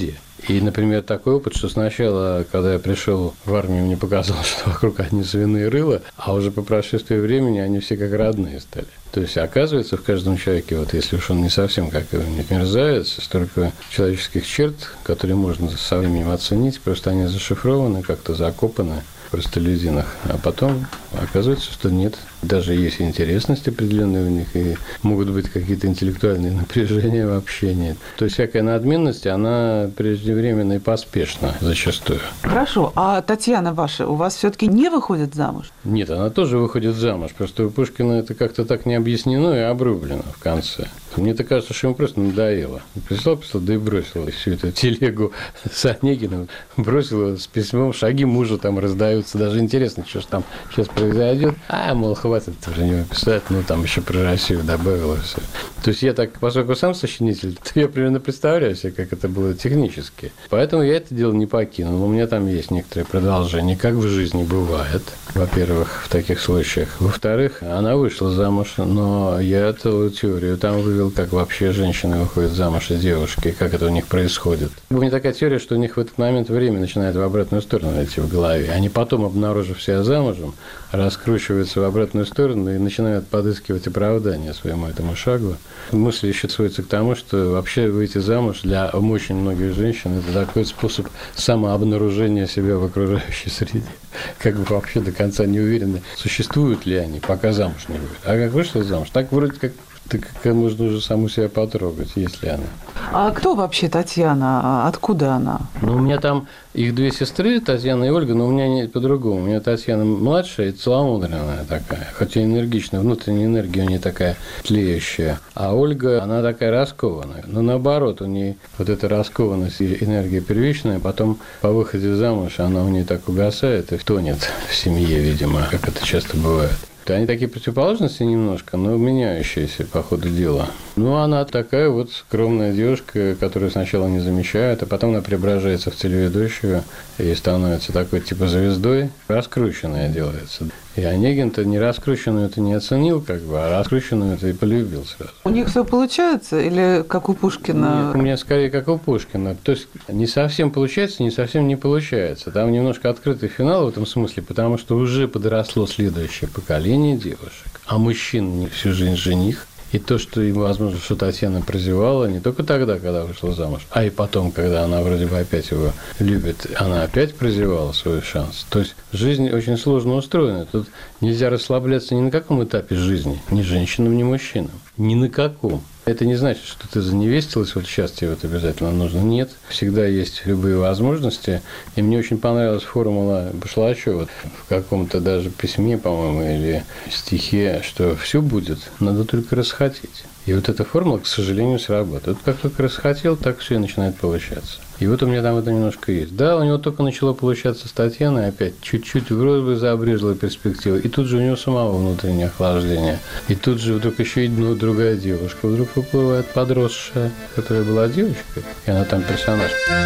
И, например, такой опыт, что сначала, когда я пришел в армию, мне показалось, что вокруг одни свиные рыла, а уже по прошествии времени они все как родные стали. То есть, оказывается, в каждом человеке, вот если уж он не совсем как мерзавец, столько человеческих черт, которые можно со временем оценить, просто они зашифрованы, как-то закопаны в простолюдинах. А потом оказывается, что нет. Даже есть интересность определенная у них, и могут быть какие-то интеллектуальные напряжения в общении. То есть всякая надменность, она преждевременна и поспешна зачастую. Хорошо. А Татьяна ваша у вас все-таки не выходит замуж? Нет, она тоже выходит замуж. Просто у Пушкина это как-то так не объяснено и обрублено в конце. Мне-то кажется, что ему просто надоело. Прислал, да и бросил всю эту телегу с Онегиным. Бросил с письмом, шаги мужа там раздаются. Даже интересно, что же там сейчас произойдет. Мол, хватит про него писать, там еще про Россию добавилось все. То есть я так, поскольку сам сочинитель, то я примерно представляю себе, как это было технически. Поэтому я это дело не покинул. У меня там есть некоторые продолжения, как в жизни бывает, во-первых, в таких случаях. Во-вторых, она вышла замуж, но я эту теорию там вывел, как вообще женщины выходят замуж и девушки, как это у них происходит. У меня такая теория, что у них в этот момент время начинает в обратную сторону идти в голове. Они потом, обнаружив себя замужем, раскручиваются в обратную сторону и начинают подыскивать оправдание своему этому шагу. Мысль еще сводится к тому, что вообще выйти замуж для очень многих женщин – это такой способ самообнаружения себя в окружающей среде. Как бы вообще до конца не уверены, существуют ли они, пока замуж не выйдут. А как вышла замуж, так вроде как можно уже саму себя потрогать, если она. А кто вообще Татьяна? Откуда она? У меня там их две сестры, Татьяна и Ольга, но у меня не по-другому. У меня Татьяна младшая и целомудренная такая, хотя энергичная, внутренняя энергия у нее такая тлеющая. А Ольга, она такая раскованная. Но наоборот, у нее вот эта раскованность и энергия первичная, потом по выходе замуж она у нее так угасает и тонет в семье, видимо, как это часто бывает. Они такие противоположности немножко, но меняющиеся по ходу дела. Она такая вот скромная девушка, которую сначала не замечают, а потом она преображается в телеведущую и становится такой типа звездой, раскрученная делается. И Онегин-то не раскрученную это не оценил, а раскрученную это и полюбил сразу. У них все получается или как у Пушкина? Нет, у меня скорее как у Пушкина. То есть не совсем получается, не совсем не получается. Там немножко открытый финал в этом смысле, потому что уже подросло следующее поколение девушек, а мужчин не всю жизнь жених. И то, что ему, возможно, что Татьяна прозевала не только тогда, когда вышла замуж, а и потом, когда она вроде бы опять его любит, она опять прозевала свой шанс. То есть жизнь очень сложно устроена. Тут нельзя расслабляться ни на каком этапе жизни, ни женщинам, ни мужчинам. Ни на каком. Это не значит, что ты заневестилась, вот сейчас тебе вот обязательно нужно. Нет, всегда есть любые возможности. И мне очень понравилась формула Башлачева в каком-то даже письме, по-моему, или стихе, что все будет, надо только расхотеть. И вот эта формула, к сожалению, сработает. Как только расхотел, так все и начинает получаться. И вот у меня там это немножко есть. Да, у него только начало получаться с Татьяной, опять чуть-чуть вроде бы заобрезала перспектива. И тут же у него самого внутреннее охлаждение. И тут же вдруг еще и другая девушка. Вдруг выплывает подросшая, которая была девочкой, и она там персонаж.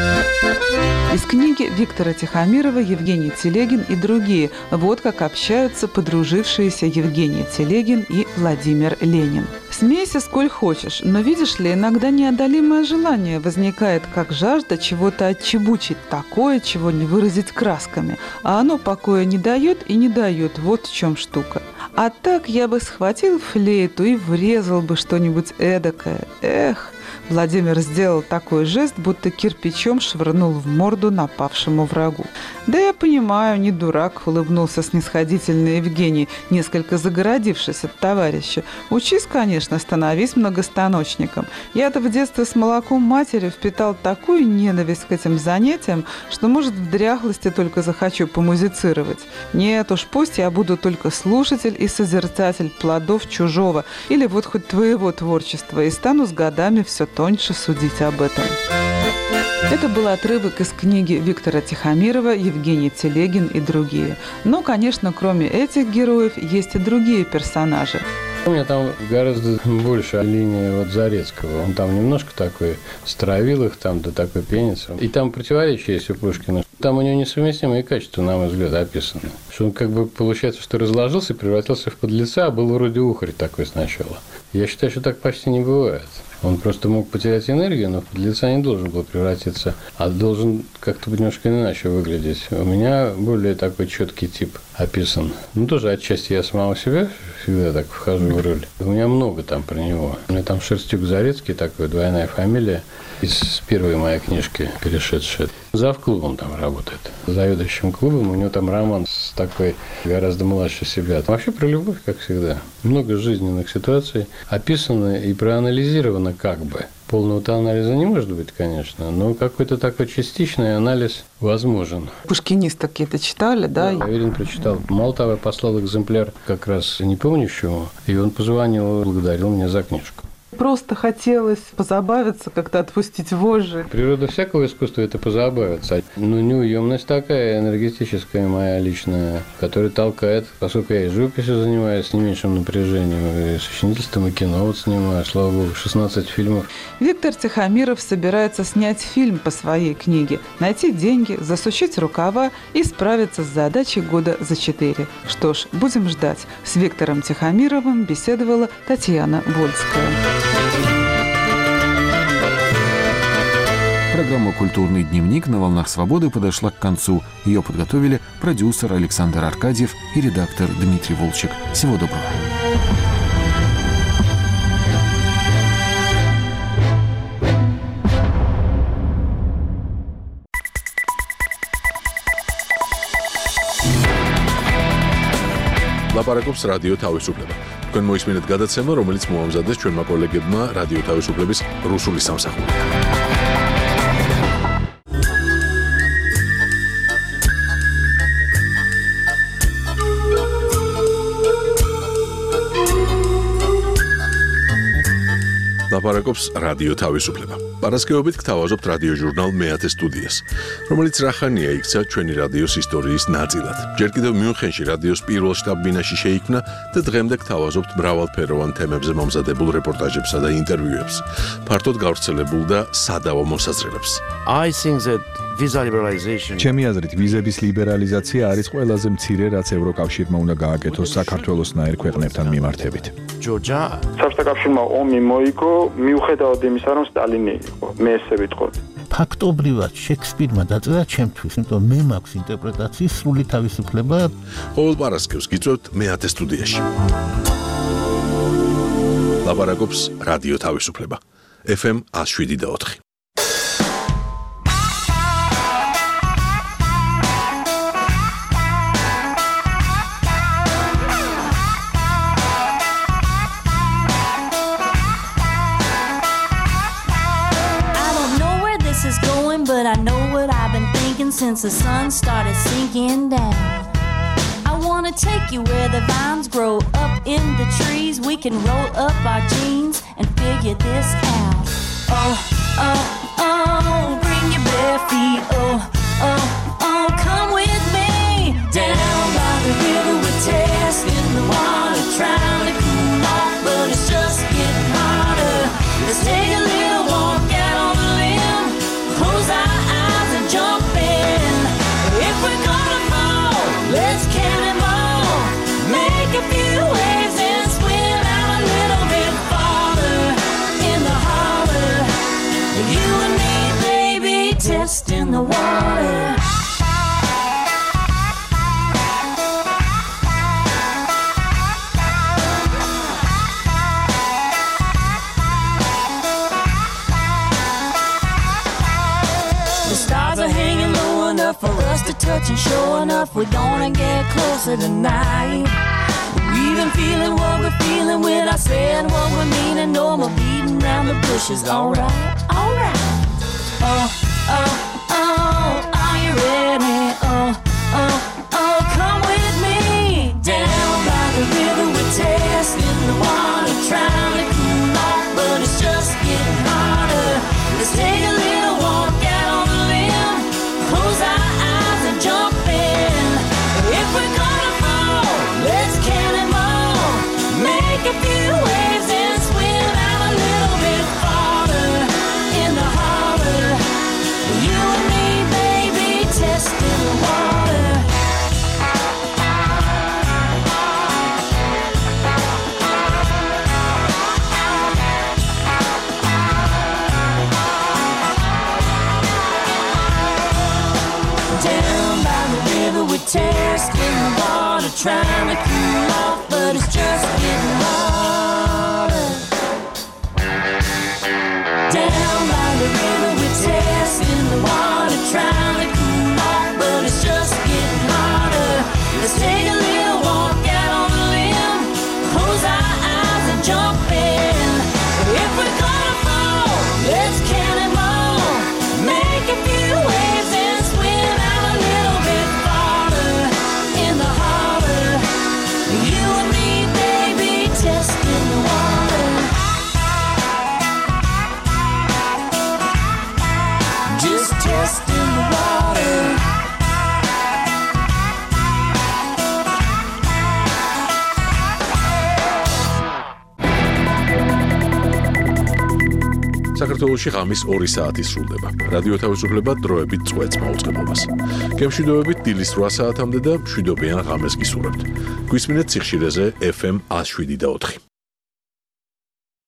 Из книги Виктора Тихомирова «Евгений Телегин и другие». Вот как общаются подружившиеся Евгений Телегин и Владимир Ленин. Смейся сколь хочешь, но видишь ли, иногда неодолимое желание возникает, как жажда чего-то отчебучить такое, чего не выразить красками. А оно покоя не дает и не дает, вот в чем штука. А так я бы схватил флейту и врезал бы что-нибудь эдакое. Эх! Владимир сделал такой жест, будто кирпичом швырнул в морду напавшему врагу. «Да я понимаю, не дурак», — улыбнулся снисходительно Евгений, несколько загородившись от товарища. «Учись, конечно, становись многостаночником. Я-то в детстве с молоком матери впитал такую ненависть к этим занятиям, что, может, в дряхлости только захочу помузицировать. Нет уж, пусть я буду только слушатель и созерцатель плодов чужого, или вот хоть твоего творчества, и стану с годами все тоньше судить об этом». Это был отрывок из книги Виктора Тихомирова «Евгений Телегин и другие». Но, конечно, кроме этих героев, есть и другие персонажи. У меня там гораздо больше линия Зарецкого. Он там немножко такой стравил их, там до такой пенится. И там противоречие есть у Пушкина. Там у него несовместимые качества, на мой взгляд, описаны. Что он как бы получается, что разложился и превратился в подлеца, а был вроде ухарь такой сначала. Я считаю, что так почти не бывает. Он просто мог потерять энергию, но в подлеца не должен был превратиться, а должен как-то немножко иначе выглядеть. У меня более такой четкий тип описан. Ну, тоже отчасти я самого себя всегда так вхожу в роль. У меня много там про него. У меня там Шерстюк-Зарецкий, такой, двойная фамилия, из первой моей книжки перешедшая. Завклубом там работает, заведующим клубом. У него там роман с такой гораздо младше себя. Вообще про любовь, как всегда. Много жизненных ситуаций описано и проанализировано как бы. Полного анализа не может быть, конечно, но какой-то такой частичный анализ возможен. Пушкинисток какие-то читали, да? Аверин прочитал. Мало того, я послал экземпляр как раз непомнящему, и он позвонил, благодарил меня за книжку. Просто хотелось позабавиться, как-то отпустить вожжи. Природа всякого искусства – это позабавиться. Но неуемность такая, энергетическая моя личная, которая толкает, поскольку я и живописью занимаюсь с не меньшим напряжением, и сочинительством, и кино вот снимаю, слава богу, 16 фильмов. Виктор Тихомиров собирается снять фильм по своей книге, найти деньги, засучить рукава и справиться с задачей года за 4. Что ж, будем ждать. С Виктором Тихомировым беседовала Татьяна Вольская. Программа «Культурный дневник» на «Волнах Свободы» подошла к концу. Ее подготовили продюсер Александр Аркадьев и редактор Дмитрий Волчек. Всего доброго. ლაპარაკობს რადიო თავისუფლება. თქვენ მოისმინეთ გადაცემა, რომელიც მოამზადეს ჩვენმა კოლეგებმა რადიო თავისუფლების რუსული სამსახურიდან. ლაპარაკობს რადიო თავისუფლება. პარასკევობით გთავაზობთ რადიო ჟურნალ მეათე სტუდიას, რომელიც რახანია იქცა ჩვენი რადიოს ისტორიის ნაწილად. ჯერ კიდევ მიუნხენში რადიოს პირველ შტაბ-ბინაში შეიქმნა და დღემდე გთავაზობთ მრავალფეროვან თემებზე მომზადებულ რეპორტაჟებსა და ინტერვიუებს, ფართოდ გავრცელებულ და სადავო მოსაზრებებს. ჩემი აზრით, ვიზების ლიბერალიზაცია არის ყველაზე მცირე, რაც ევროკავშირმა უნდა გააკეთოს საქართველოსნაირ ქვეყნებთან მიმართებით. საბჭოთა კავშირმა ომი მოიგო, მიუხედავად იმისა, რომ სტალინი იყო, მე ესე ვიტყოდი. ფაქტობრივად შექსპირმა დაწერა ჩემთვის, იმიტომ მე მაქვს ინტერპრეტაციის სრული თავისუფლება. ყოველ პარასკევს გიწევთ მეათე სტუდიაში. ლაპარაკობს რადიო თავისუფლება. FM 107.4. But I know what I've been thinking since the sun started sinking down. I wanna take you where the vines grow up in the trees. We can roll up our jeans and figure this out. Oh, oh, oh, bring your bare feet. Oh, oh, oh, come with me. Down by the river we're testing the water, trying to cool off, but it's just getting hotter. Let's take a little walk out on the limb. Close our eyes and jump in. If we're gonna fall, let's cannonball. Make a few waves and swim out a little bit farther in the holler. You and me, baby, testing the water. For us to touch and sure enough we're gonna get closer tonight. We've been feeling what we're feeling without saying what we're meaning. No more beating around the bushes. Alright, alright. Oh, oh, oh, are you ready? Oh, oh, oh, come with me. Down by the river we're testing the water, trying to cool off, but it's just getting hotter. Let's take a little walk out on the limb. Close our eyes and jump in. If we're gonna fall, let's cannonball. Make a few waves and swim out a little bit farther in the holler. You test in the water, trying to cool off, but it's just getting harder. Down by the river, we test in the water, trying to cool off, but it's just getting harder. Let's take a little walk out on the limb, close our eyes and jump in. If we're gonna fall, let's cannonball, make a few waves and swim out a little bit farther in the harbor. You and me, baby, testing the water. Just testing the water. საქართველოში ღამის 2 საათი სრულდება. რადიო თავისუფლება დროებით წვეთს მაუწყებლობას. გემშვიდობებით დილის 8 საათამდე და მშვიდობიან ღამეს გისურვებთ. გვისმინეთ სიხშირეზე FM 107.4.